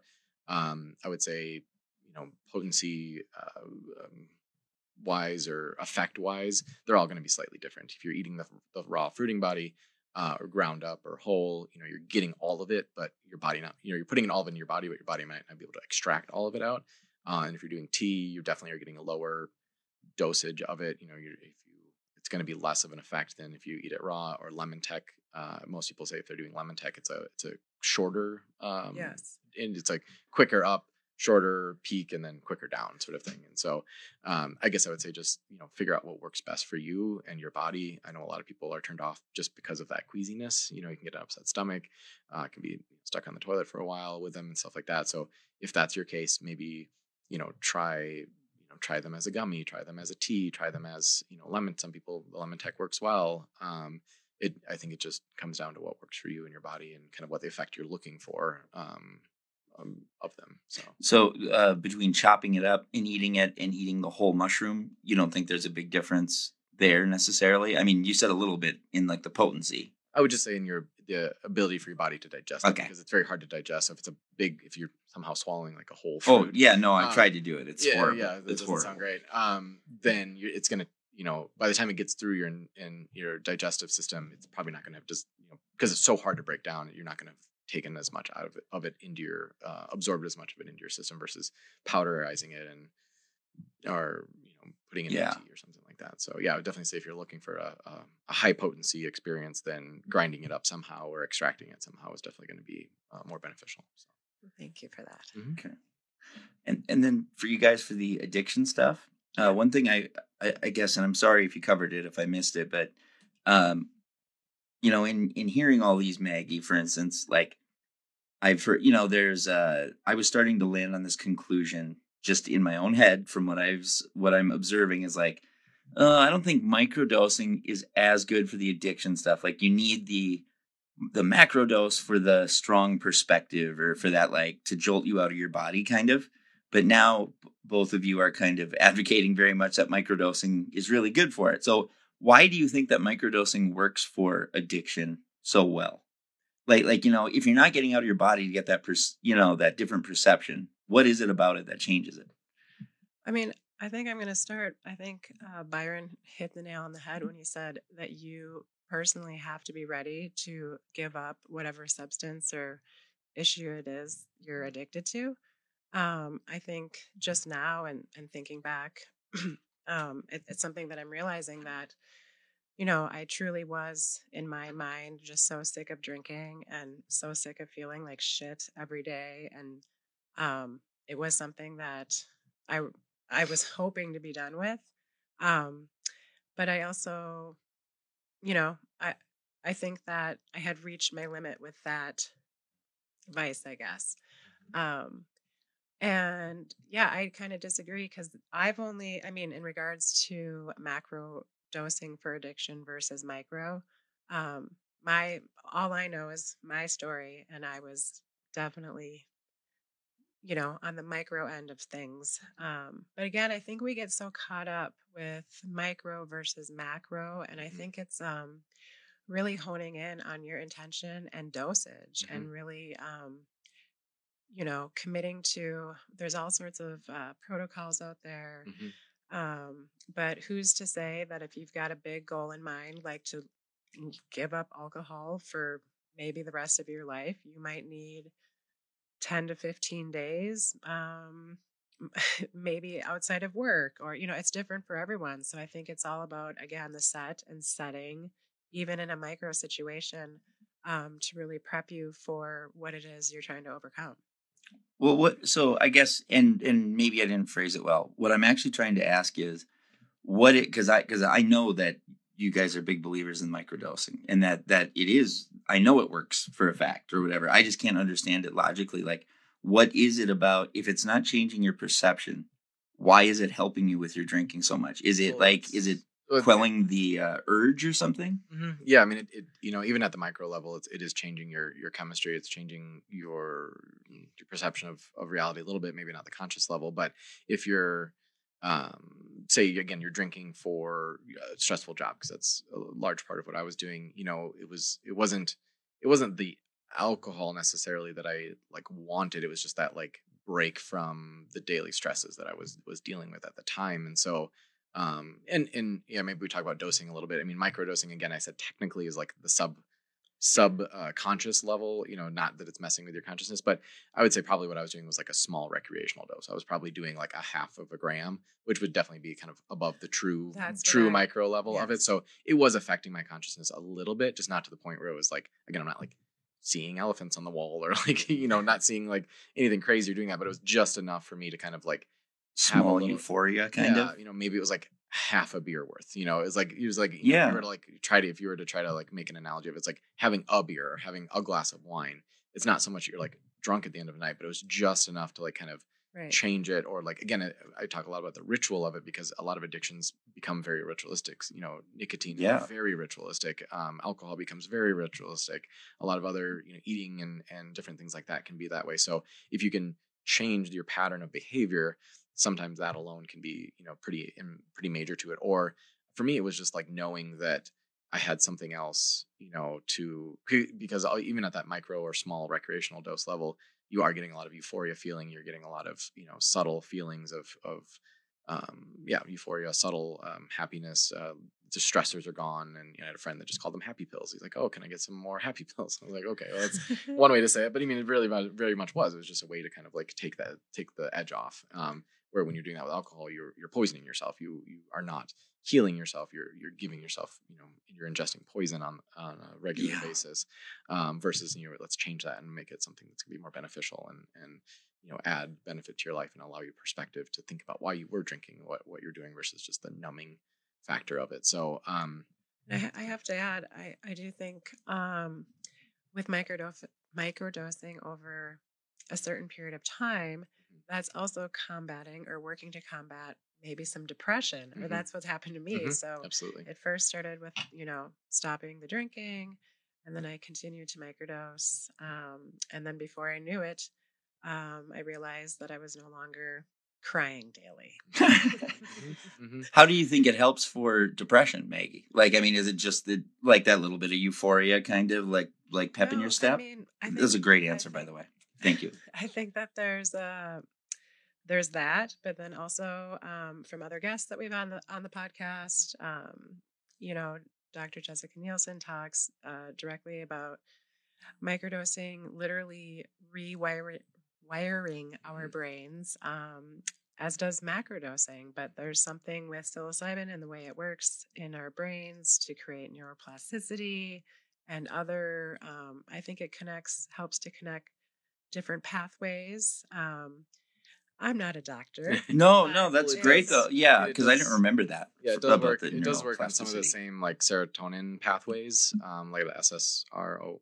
B: I would say, you know, potency wise or effect wise, they're all going to be slightly different. If you're eating the raw fruiting body, or ground up or whole, you know, you're getting all of it, but your body not, you know, you're putting it all in your body, but your body might not be able to extract all of it out. And if you're doing tea, you definitely are getting a lower dosage of it. You know, it's going to be less of an effect than if you eat it raw. Or lemon tech. Most people say if they're doing lemon tech, it's a shorter,
A: Yes.
B: and it's like quicker up, shorter peak, and then quicker down sort of thing. And so, I guess I would say just, you know, figure out what works best for you and your body. I know a lot of people are turned off just because of that queasiness. You know, you can get an upset stomach, can be stuck on the toilet for a while with them and stuff like that. So if that's your case, maybe, you know, try them as a gummy, try them as a tea, try them as, you know, lemon. Some people, the lemon tech works well. I think it just comes down to what works for you and your body and kind of what the effect you're looking for of them.
C: So between chopping it up and eating the whole mushroom, you don't think there's a big difference there necessarily? I mean, you said a little bit in like the potency.
B: I would just say in the ability for your body to digest it,
C: Okay.
B: because it's very hard to digest. So if you're somehow swallowing like a whole
C: Oh
B: fruit,
C: yeah, no, I've
B: um,
C: tried to do it. It's horrible.
B: that
C: It's
B: doesn't sound
C: horrible.
B: great. Then it's gonna, by the time it gets through in your digestive system, it's probably not gonna have just, because it's so hard to break down. You're not gonna have taken as much out of it into your absorbed as much of it into your system versus powderizing it or putting it in
C: Yeah.
B: tea or something like that. So yeah, I would definitely say if you're looking for a high potency experience, then grinding it up somehow or extracting it somehow is definitely going to be more beneficial. So.
A: Thank you for that.
C: Okay. And then for you guys for the addiction stuff, one thing I guess, and I'm sorry if you covered it if I missed it, but in hearing all these, Maggie, for instance, like I've heard, there's I was starting to land on this conclusion just in my own head from what I'm observing is like, I don't think microdosing is as good for the addiction stuff. Like you need the macro dose for the strong perspective or for that, like to jolt you out of your body kind of. But now both of you are kind of advocating very much that microdosing is really good for it. So why do you think that microdosing works for addiction so well? Like, if you're not getting out of your body to get that, that different perception, what is it about it that changes it?
A: I mean, I think I'm going to start. I think Byron hit the nail on the head when he said that you personally have to be ready to give up whatever substance or issue it is you're addicted to. I think just now and thinking back, it's something that I'm realizing that, I truly was in my mind just so sick of drinking and so sick of feeling like shit every day. And it was something that I I was hoping to be done with. Um, but I also, you know, I I think that I had reached my limit with that vice, I guess. Um, and yeah, I kind of disagree because in regards to macro dosing for addiction versus micro, um, all I know is my story, and I was definitely, on the micro end of things. But again, I think we get so caught up with micro versus macro, and I think it's really honing in on your intention and dosage,
B: Mm-hmm.
A: and really committing to, there's all sorts of protocols out there. But who's to say that if you've got a big goal in mind, like to give up alcohol for maybe the rest of your life, you might need 10 to 15 days, maybe outside of work, or, it's different for everyone. So I think it's all about, again, the set and setting, even in a micro situation, to really prep you for what it is you're trying to overcome.
C: Well, so I guess, and maybe I didn't phrase it well. What I'm actually trying to ask is because I know that you guys are big believers in microdosing and that it is, I know it works for a fact or whatever. I just can't understand it logically. Like, what is it about, if it's not changing your perception, why is it helping you with your drinking so much? Is it is it quelling the urge or something?
B: Mm-hmm. Yeah, I mean, it even at the micro level, it is changing your chemistry. It's changing your perception of reality a little bit. Maybe not the conscious level, but if you're say again, you're drinking for a stressful job, because that's a large part of what I was doing. It wasn't the alcohol necessarily that I like wanted. It was just that like break from the daily stresses that I was dealing with at the time, and so and yeah, maybe we talk about dosing a little bit. I mean, microdosing, again, I said technically is like the sub conscious level, not that it's messing with your consciousness, but I would say probably what I was doing was like a small recreational dose. I was probably doing like a half of a gram, which would definitely be kind of above the true micro level of it. So it was affecting my consciousness a little bit, just not to the point where it was like, again, I'm not like seeing elephants on the wall or like, not seeing like anything crazy or doing that, but it was just enough for me to kind of like have a
C: Small
B: little
C: euphoria kind of.
B: maybe it was like half a beer worth. It was like
C: Yeah.
B: if you were to like if you were to try to like make an analogy of it, it's like having a beer or having a glass of wine. It's not so much you're like drunk at the end of the night, but it was just enough to like kind of change it. Or like, again, I talk a lot about the ritual of it, because a lot of addictions become very ritualistic. Nicotine is very ritualistic. Alcohol becomes very ritualistic. A lot of other eating and different things like that can be that way. So if you can change your pattern of behavior, sometimes that alone can be pretty major to it. Or for me, it was just like knowing that I had something else, because even at that micro or small recreational dose level, you are getting a lot of euphoria feeling. You're getting a lot of, subtle feelings of euphoria, subtle happiness. The stressors are gone. And I had a friend that just called them happy pills. He's like, "Oh, can I get some more happy pills?" I was like, "Okay, well, that's one way to say it." But I mean, it really very much was. It was just a way to kind of like take the edge off. Where when you're doing that with alcohol, you're poisoning yourself. You are not healing yourself. You're giving yourself, you're ingesting poison on a regular basis. Versus, let's change that and make it something that's gonna be more beneficial and add benefit to your life and allow you perspective to think about why you were drinking, what you're doing versus just the numbing factor of it. So
A: I have to add, I do think with microdosing over a certain period of time, that's also combating or working to combat maybe some depression, or that's what's happened to me. So
B: absolutely,
A: it first started with, stopping the drinking, and then I continued to microdose. And then before I knew it, I realized that I was no longer crying daily.
C: How do you think it helps for depression, Maggie? Like, I mean, is it just that little bit of euphoria, kind of like pep in your step? That's a great answer, by the way. Thank you.
A: I think that there's that, but then also from other guests that we've on the podcast, Dr. Jessica Nielsen talks directly about microdosing, literally wiring our brains, as does macrodosing. But there's something with psilocybin and the way it works in our brains to create neuroplasticity and other, I think it helps to connect different pathways. I'm not a doctor.
C: No, that's great though. Yeah, because I didn't remember that.
B: Yeah, it does work. It does work on some of the same like serotonin pathways, like the SSRI.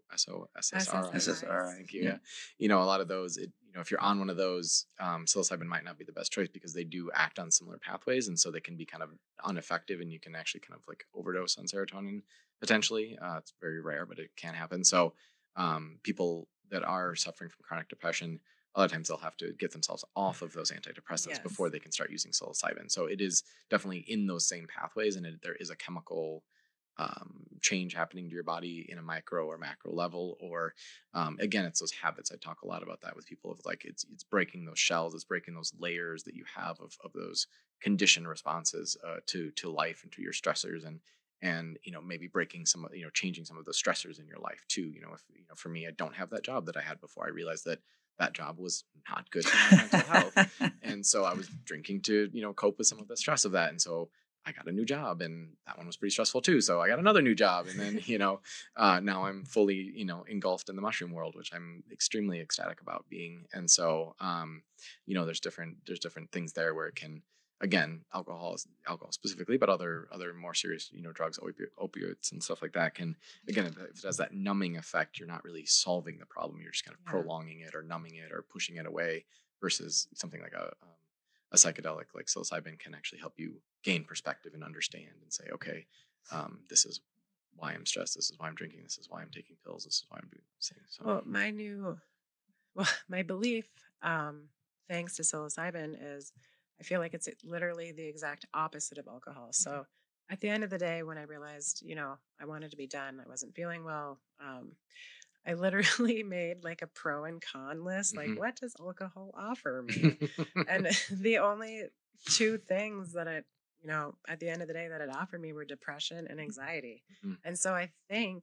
B: Thank you. Yeah, a lot of those. If you're on one of those, psilocybin might not be the best choice because they do act on similar pathways, and so they can be kind of ineffective, and you can actually kind of like overdose on serotonin potentially. It's very rare, but it can happen. So, people that are suffering from chronic depression, a lot of times they'll have to get themselves off of those antidepressants before they can start using psilocybin. So it is definitely in those same pathways, and there is a chemical change happening to your body in a micro or macro level. Or again, it's those habits. I talk a lot about that with people of like it's breaking those shells, it's breaking those layers that you have of those conditioned responses to life and to your stressors, and maybe breaking some, changing some of the stressors in your life too. If for me, I don't have that job that I had before. I realized that job was not good for my mental health. And so I was drinking to, cope with some of the stress of that. And so I got a new job, and that one was pretty stressful too. So I got another new job. And then, now I'm fully, engulfed in the mushroom world, which I'm extremely ecstatic about being. And so, there's different things there where it can, again, alcohol specifically, but other more serious, drugs, opioids and stuff like that can, again, if it has that numbing effect, you're not really solving the problem. You're just kind of prolonging it or numbing it or pushing it away, versus something like a psychedelic like psilocybin can actually help you gain perspective and understand and say, okay, this is why I'm stressed. This is why I'm drinking. This is why I'm taking pills. This is why I'm doing this thing. So,
A: my belief, thanks to psilocybin, is I feel like it's literally the exact opposite of alcohol. So at the end of the day, when I realized, I wanted to be done, I wasn't feeling well. I literally made like a pro and con list. Like, what does alcohol offer me? And the only two things that at the end of the day that it offered me were depression and anxiety. And so I think,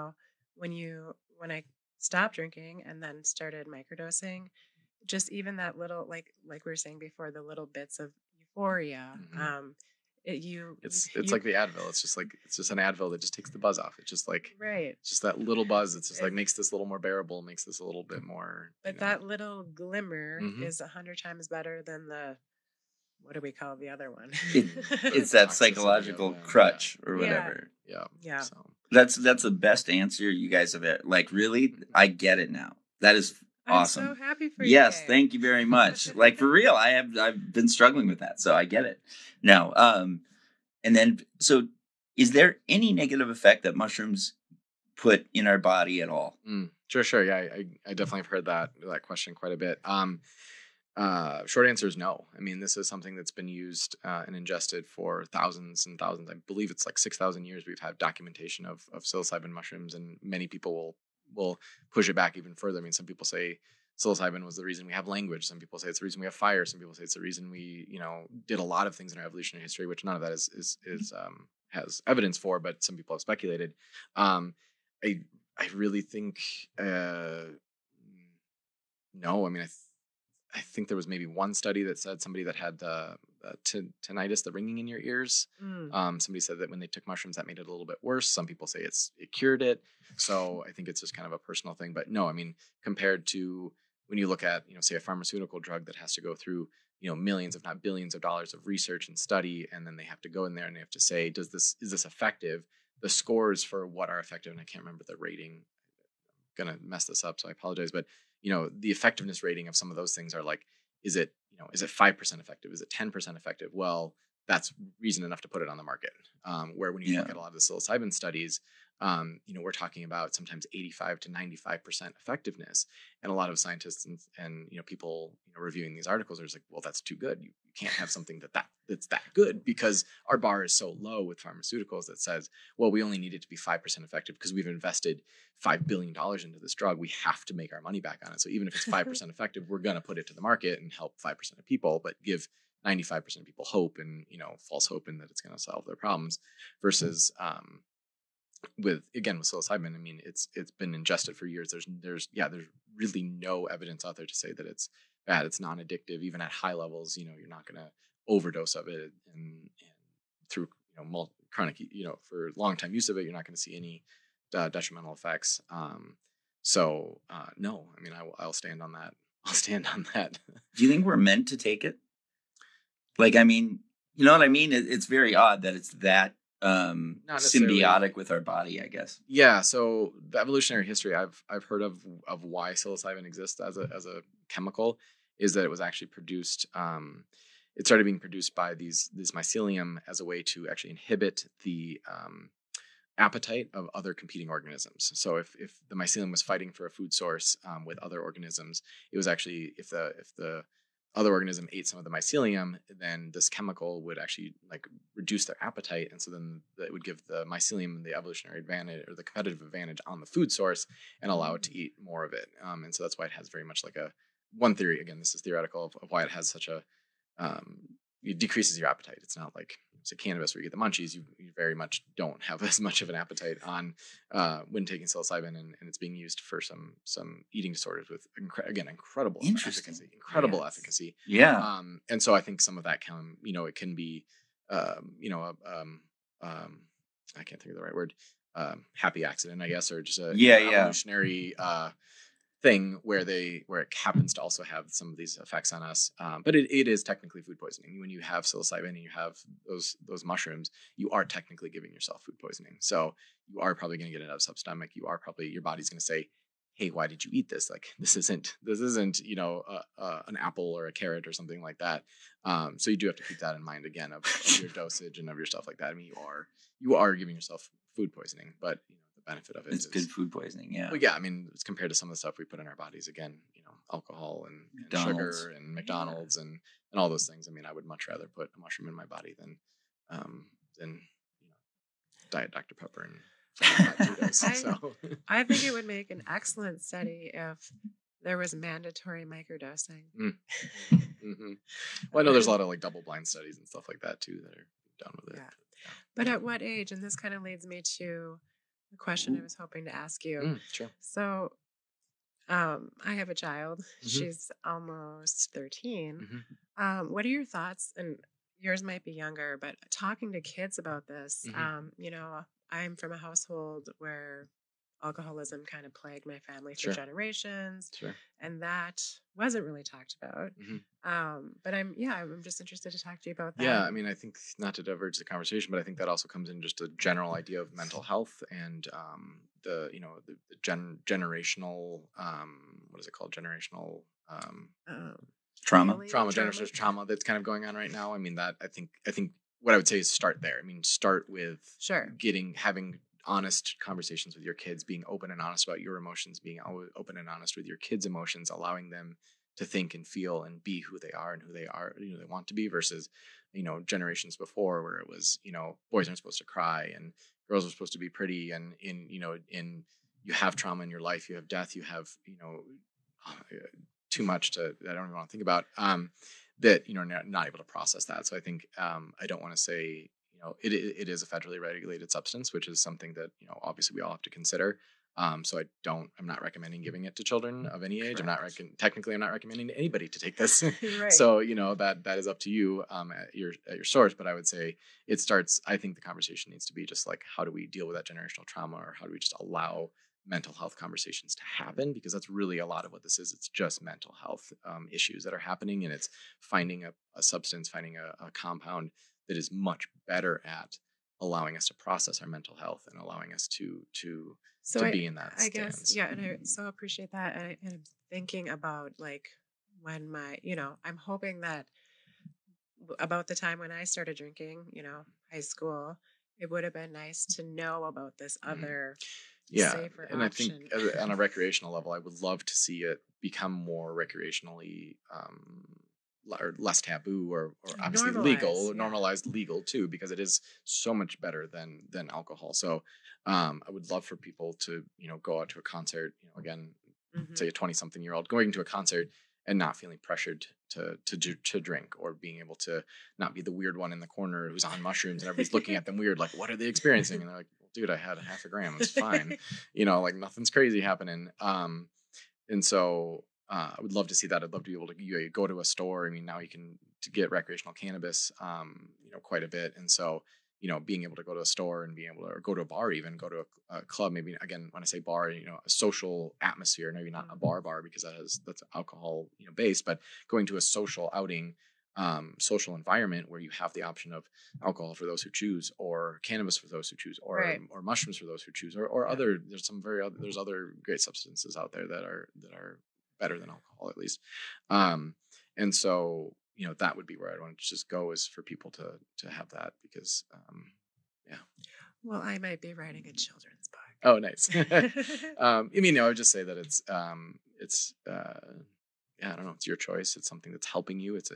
A: when I stopped drinking and then started microdosing, just even that little, like we were saying before, the little bits of euphoria,
B: it's like the Advil. It's just an Advil that just takes the buzz off. It's just like, it's just that little buzz. It's just like makes this a little more bearable, makes this a little bit more.
A: But that little glimmer is 100 times better than the, what do we call the other one?
C: It's that psychological crutch or whatever.
B: Yeah. So
C: that's the best answer you guys have ever. Like, really, I get it now. That is awesome.
A: I'm so happy for you.
C: Yes, thank you very much. Like, for real, I've been struggling with that, so I get it now. And then, so is there any negative effect that mushrooms put in our body at all?
B: Sure. Yeah, I definitely have heard that question quite a bit. Short answer is no. I mean, this is something that's been used and ingested for thousands and thousands. I believe it's like 6,000 years. We've had documentation of psilocybin mushrooms, and many people will push it back even further. I mean, some people say psilocybin was the reason we have language. Some people say it's the reason we have fire. Some people say it's the reason we, did a lot of things in our evolutionary history, which none of that has evidence for, but some people have speculated. I really think no. I mean, I think there was maybe one study that said somebody that had tinnitus, the ringing in your ears. Somebody said that when they took mushrooms, that made it a little bit worse. Some people say it cured it. So I think it's just kind of a personal thing. But no, I mean, compared to when you look at, say a pharmaceutical drug that has to go through, millions, if not billions of dollars of research and study, and then they have to go in there and they have to say, is this effective? The scores for what are effective, and I can't remember the rating. I'm gonna mess this up, so I apologize. But the effectiveness rating of some of those things are like, is it 5% effective? Is it 10% effective? Well, that's reason enough to put it on the market. Where when you look at a lot of the psilocybin studies, we're talking about sometimes 85 to 95% effectiveness. And a lot of scientists and people reviewing these articles are just like, well, that's too good. You can't have something that's that good, because our bar is so low with pharmaceuticals that says, well, we only need it to be 5% effective because we've invested $5 billion into this drug. We have to make our money back on it. So even if it's 5% effective, we're going to put it to the market and help 5% of people, but give 95% of people hope and, false hope in that it's going to solve their problems versus, with psilocybin, I mean, it's been ingested for years. There's really no evidence out there to say that it's bad. It's non-addictive. Even at high levels, you're not going to overdose of it, and through chronic, for long time use of it, you're not going to see any detrimental effects. No, I mean, I'll stand on that. I'll stand on that.
C: Do you think we're meant to take it? Like, I mean, you know what I mean? It's very odd that it's that symbiotic with our body, I guess.
B: Yeah. So the evolutionary history I've heard of why psilocybin exists as a chemical is that it was actually produced. It started being produced by this mycelium as a way to actually inhibit the appetite of other competing organisms. So if the mycelium was fighting for a food source with other organisms, it was actually if the other organism ate some of the mycelium, then this chemical would actually like reduce their appetite, and so then it would give the mycelium the evolutionary advantage or the competitive advantage on the food source and allow it to eat more of it. And so that's why it has very much like one theory. Again, this is theoretical of why it has such a it decreases your appetite. It's not like say cannabis where you get the munchies. You very much don't have as much of an appetite on when taking psilocybin, and it's being used for some eating disorders with incredible efficacy. Efficacy.
C: Yeah.
B: And so I think some of that can it can be I can't think of the right word, happy accident, I guess, or just a evolutionary thing where it happens to also have some of these effects on us. But it is technically food poisoning. When you have psilocybin and you have those mushrooms, you are technically giving yourself food poisoning. So you are probably going to get an upset stomach. You are probably, your body's going to say, hey, why did you eat this? Like, this isn't an apple or a carrot or something like that. So you do have to keep that in mind again of your dosage and of your stuff like that. I mean, you are giving yourself food poisoning, but the benefit of it
C: is good food poisoning. Yeah.
B: Well, yeah. I mean, it's compared to some of the stuff we put in our bodies. Again, alcohol and sugar and McDonald's and all those things. I mean, I would much rather put a mushroom in my body than Diet Dr. Pepper and
A: I think it would make an excellent study if there was mandatory microdosing.
B: Mm-hmm. Well, I know there's a lot of like double-blind studies and stuff like that too that are done with it.
A: Yeah. But at what age? And this kind of leads me to the question I was hoping to ask you.
B: Sure.
A: So, I have a child. Mm-hmm. She's almost 13. Mm-hmm. What are your thoughts? And yours might be younger, but talking to kids about this, mm-hmm. I'm from a household where alcoholism kind of plagued my family for generations.
B: Sure.
A: And that wasn't really talked about. Mm-hmm. But I'm just interested to talk to you about that.
B: Yeah, I mean, I think, not to diverge the conversation, but I think that also comes in just a general idea of mental health and the generational, what is it called? Generational
C: trauma.
B: Generational trauma that's kind of going on right now. I mean, that I think what I would say is start there. I mean, start with having honest conversations with your kids, being open and honest about your emotions, being open and honest with your kids' emotions, allowing them think and feel and be who they are and who they are, they want to be, versus, generations before where it was, boys aren't supposed to cry and girls are supposed to be pretty, and in you have trauma in your life, you have death, you have, too much to that I don't even want to think about, that, not able to process that. So I think, I don't want to say, it is a federally regulated substance, which is something that, obviously we all have to consider. So I'm not recommending giving it to children of any age.
A: Correct.
B: Technically, I'm not recommending to anybody to take this.
A: Right.
B: So, that is up to you, at your source. But I would say I think the conversation needs to be just like, how do we deal with that generational trauma, or how do we just allow mental health conversations to happen? Because that's really a lot of what this is. It's just mental health issues that are happening, and it's finding a substance, finding a compound that is much better at allowing us to process our mental health and allowing us to be in that
A: I guess,
B: stance.
A: yeah, and I so appreciate that. And I'm thinking about like when I'm hoping that about the time when I started drinking, high school, it would have been nice to know about this other safer
B: and
A: option.
B: I think on a recreational level, I would love to see it become more recreationally, or less taboo, or obviously legal, normalized, legal too, because it is so much better than alcohol. So I would love for people to go out to a concert, again, say a 20-something-year-old going to a concert and not feeling pressured to drink, or being able to not be the weird one in the corner who's on mushrooms and everybody's looking at them weird, like, what are they experiencing? And they're like, well, dude, I had a half a gram, it's fine. Like nothing's crazy happening. And so I would love to see that. I'd love to be able to go to a store. I mean, now you can get recreational cannabis, quite a bit. And so, being able to go to a store and being able to, or go to a bar, even go to a club, maybe, again, when I say bar, a social atmosphere, maybe not a bar, because that's alcohol, based, but going to a social outing, social environment where you have the option of alcohol for those who choose, or cannabis for those who choose, or mushrooms for those who choose, or other, there's other great substances out there that are better than alcohol, at least. And so, that would be where I'd want to just go, is for people to have that, because,
A: Well, I might be writing a children's book.
B: Oh, nice. I would just say that it's I don't know, it's your choice. It's something that's helping you. It's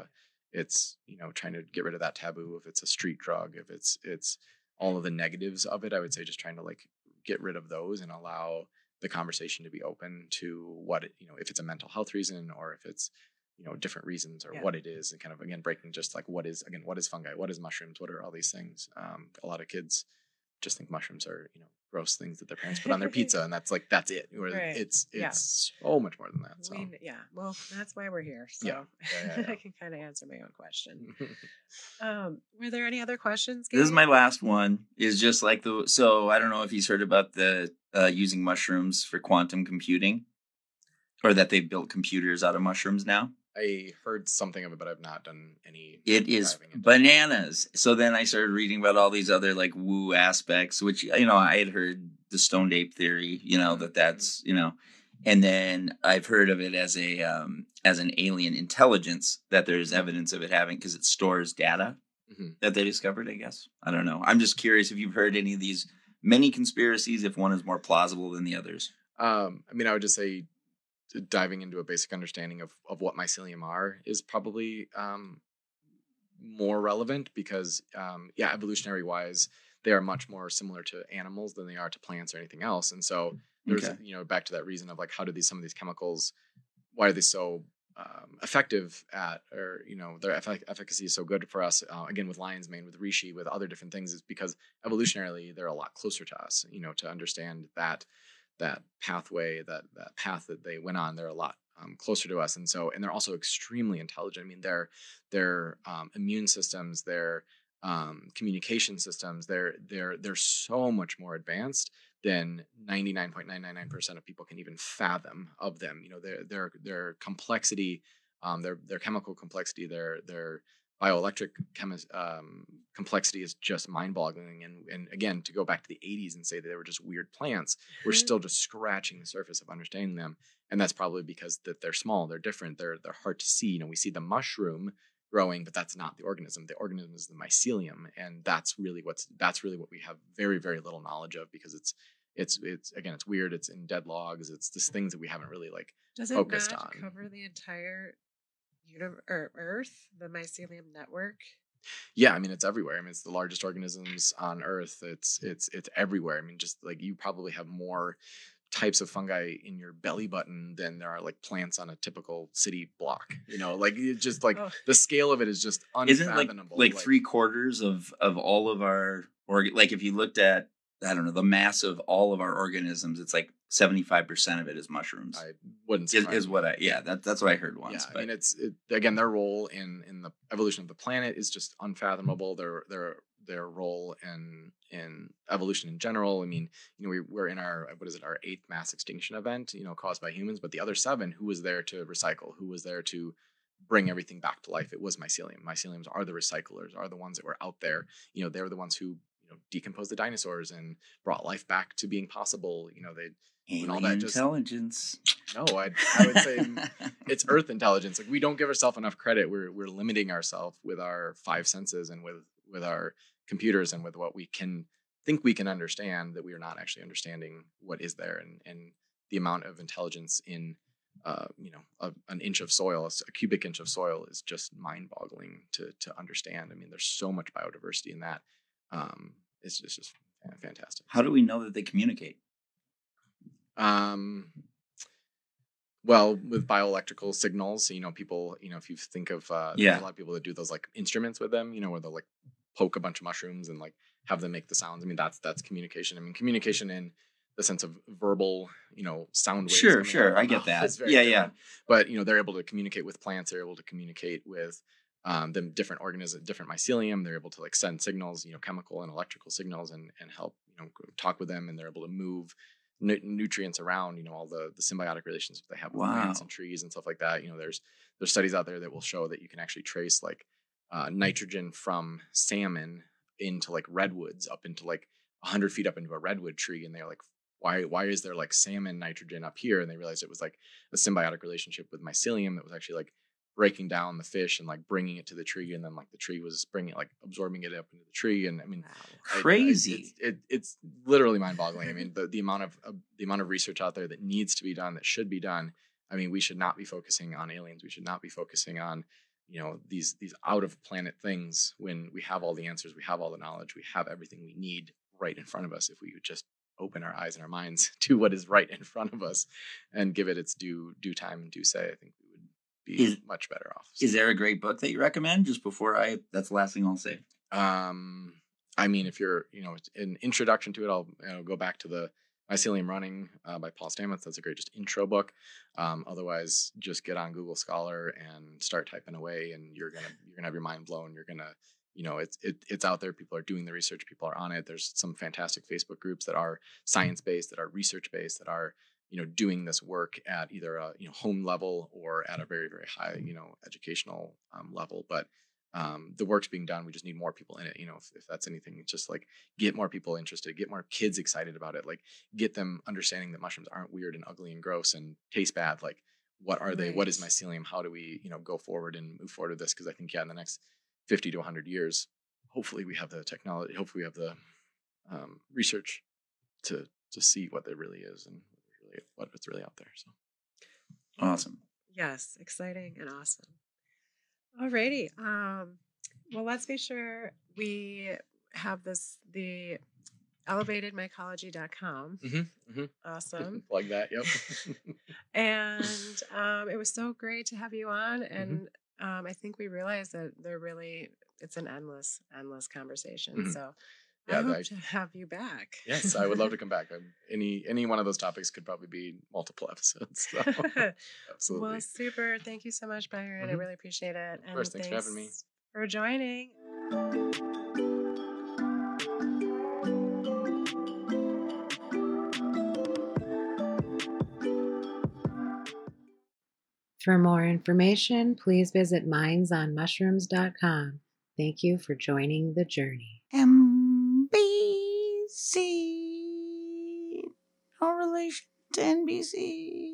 B: trying to get rid of that taboo. If it's a street drug, if it's all of the negatives of it, I would say just trying to like get rid of those and allow the conversation to be open to what if it's a mental health reason, or if it's different reasons, or what it is, and kind of, again, breaking just like what is fungi, what is mushrooms, what are all these things. A lot of kids just think mushrooms are gross things that their parents put on their pizza, and that's it. It's so much more than that. So
A: well, that's why we're here. So I can kind of answer my own question. Were there any other questions, Gabe?
C: This is my last one. Is just like so I don't know if he's heard about the using mushrooms for quantum computing, or that they've built computers out of mushrooms now.
B: I heard something of it, but I've not done any.
C: It is bananas. So then I started reading about all these other like woo aspects, which, I had heard the stoned ape theory, that's, and then I've heard of it as an alien intelligence, that there's evidence of it having, because it stores data that they discovered, I guess. I don't know. I'm just curious if you've heard any of these many conspiracies, if one is more plausible than the others.
B: I would just say, diving into a basic understanding of what mycelium are is probably more relevant, because evolutionary wise, they are much more similar to animals than they are to plants or anything else. And so there's back to that reason of like, how do some of these chemicals, why are they so effective at, or their efficacy is so good for us, again, with lion's mane, with reishi, with other different things, is because evolutionarily they're a lot closer to us, to understand that pathway, that path that they went on, they're a lot closer to us. And they're also extremely intelligent. I mean, their immune systems, their communication systems, they're so much more advanced than 99.999% of people can even fathom of them. Their complexity, their chemical complexity, their bioelectric complexity is just mind-boggling. And again, to go back to the 80s and say that they were just weird plants, we're still just scratching the surface of understanding them. And that's probably because that they're small, they're different, they're hard to see. We see the mushroom growing, but that's not the organism. The organism is the mycelium, and that's really what we have very, very little knowledge of, because it's again, it's weird. It's in dead logs. It's just things that we haven't really like
A: Does it
B: focused
A: not
B: on.
A: cover the entire or Earth, the mycelium network?
B: Yeah, I mean, it's everywhere. I mean, it's the largest organisms on Earth. It's everywhere. I mean, just like you probably have more types of fungi in your belly button than there are like plants on a typical city block. You know, like it just like the scale of it is just unfathomable.
C: Isn't like 3/4 of all of our like if you looked at, I don't know, the mass of all of our organisms, it's like 75% of it is mushrooms.
B: I wouldn't say
C: is what that's what I heard once.
B: Yeah, but. I mean, again, their role in the evolution of the planet is just unfathomable. Their role in evolution in general. I mean, you know, we're in our our 8th mass extinction event, you know, caused by humans. But the other 7, who was there to recycle? Who was there to bring everything back to life? It was mycelium. Myceliums are the recyclers, are the ones that were out there. You know, they're the ones who decomposed the dinosaurs and brought life back to being possible. You know, they.
C: Alien all that intelligence.
B: No, I would say it's Earth intelligence. Like we don't give ourselves enough credit. We're limiting ourselves with our 5 senses and with our computers and with what we can think we can understand, that we are not actually understanding what is there, and the amount of intelligence in an inch of soil, a cubic inch of soil, is just mind-boggling to understand. I mean, there's so much biodiversity in that. It's just fantastic.
C: How do we know that they communicate?
B: Well, with bioelectrical signals, people, if you think of, there's a lot of people that do those like instruments with them, where they'll like poke a bunch of mushrooms and like have them make the sounds. I mean, that's communication. I mean, communication in the sense of verbal, sound waves.
C: Sure. I get that. Yeah.
B: But, they're able to communicate with plants. They're able to communicate with them different organisms, different mycelium. They're able to like send signals, chemical and electrical signals, and help, talk with them. And they're able to move nutrients around, all the symbiotic relations they have with plants and trees and stuff like that. There's studies out there that will show that you can actually trace like nitrogen from salmon into like redwoods, up into like 100 feet up into a redwood tree. And they're like, why is there like salmon nitrogen up here? And they realized it was like a symbiotic relationship with mycelium that was actually like breaking down the fish and like bringing it to the tree, and then like the tree was absorbing it up into the tree. And I mean,
C: crazy.
B: It's literally mind-boggling. I mean, the amount of research out there that needs to be done, that should be done. I mean, we should not be focusing on aliens. We should not be focusing on these out of planet things, when we have all the answers, we have all the knowledge, we have everything we need right in front of us. If we would just open our eyes and our minds to what is right in front of us and give it its due time and due say, I think we would be much better off.
C: Is there a great book that you recommend? Just before that's the last thing I'll say.
B: I mean, if you're, an introduction to it, I'll go back to the Mycelium Running by Paul Stamets. That's a great just intro book. Otherwise, just get on Google Scholar and start typing away, and you're gonna have your mind blown. You're gonna, it's out there. People are doing the research. People are on it. There's some fantastic Facebook groups that are science based, that are research based, that are doing this work at either a home level or at a very, very high educational level. But the work's being done. We just need more people in it. If that's anything, it's just like get more people interested, get more kids excited about it, like get them understanding that mushrooms aren't weird and ugly and gross and taste bad. Like, what are they? What is mycelium? How do we go forward and move forward with this? Because I think in the next 50 to 100 years, hopefully we have the technology, hopefully we have the research to see what there really is and what's really out there. So
C: awesome.
A: Yes, exciting and awesome. Alrighty. Well, let's be sure we have the elevatedmycology.com. Awesome.
B: Plug that. Yep.
A: And it was so great to have you on. And I think we realized that it's an endless conversation. So I hope to have you back.
B: Yes, I would love to come back. Any one of those topics could probably be multiple episodes. So. Absolutely.
A: Well, super. Thank you so much, Byron. I really appreciate it.
B: Of course, thanks for having me.
A: For joining. For more information, please visit mindsonmushrooms.com. Thank you for joining the journey.
C: MBC. No relation to NBC.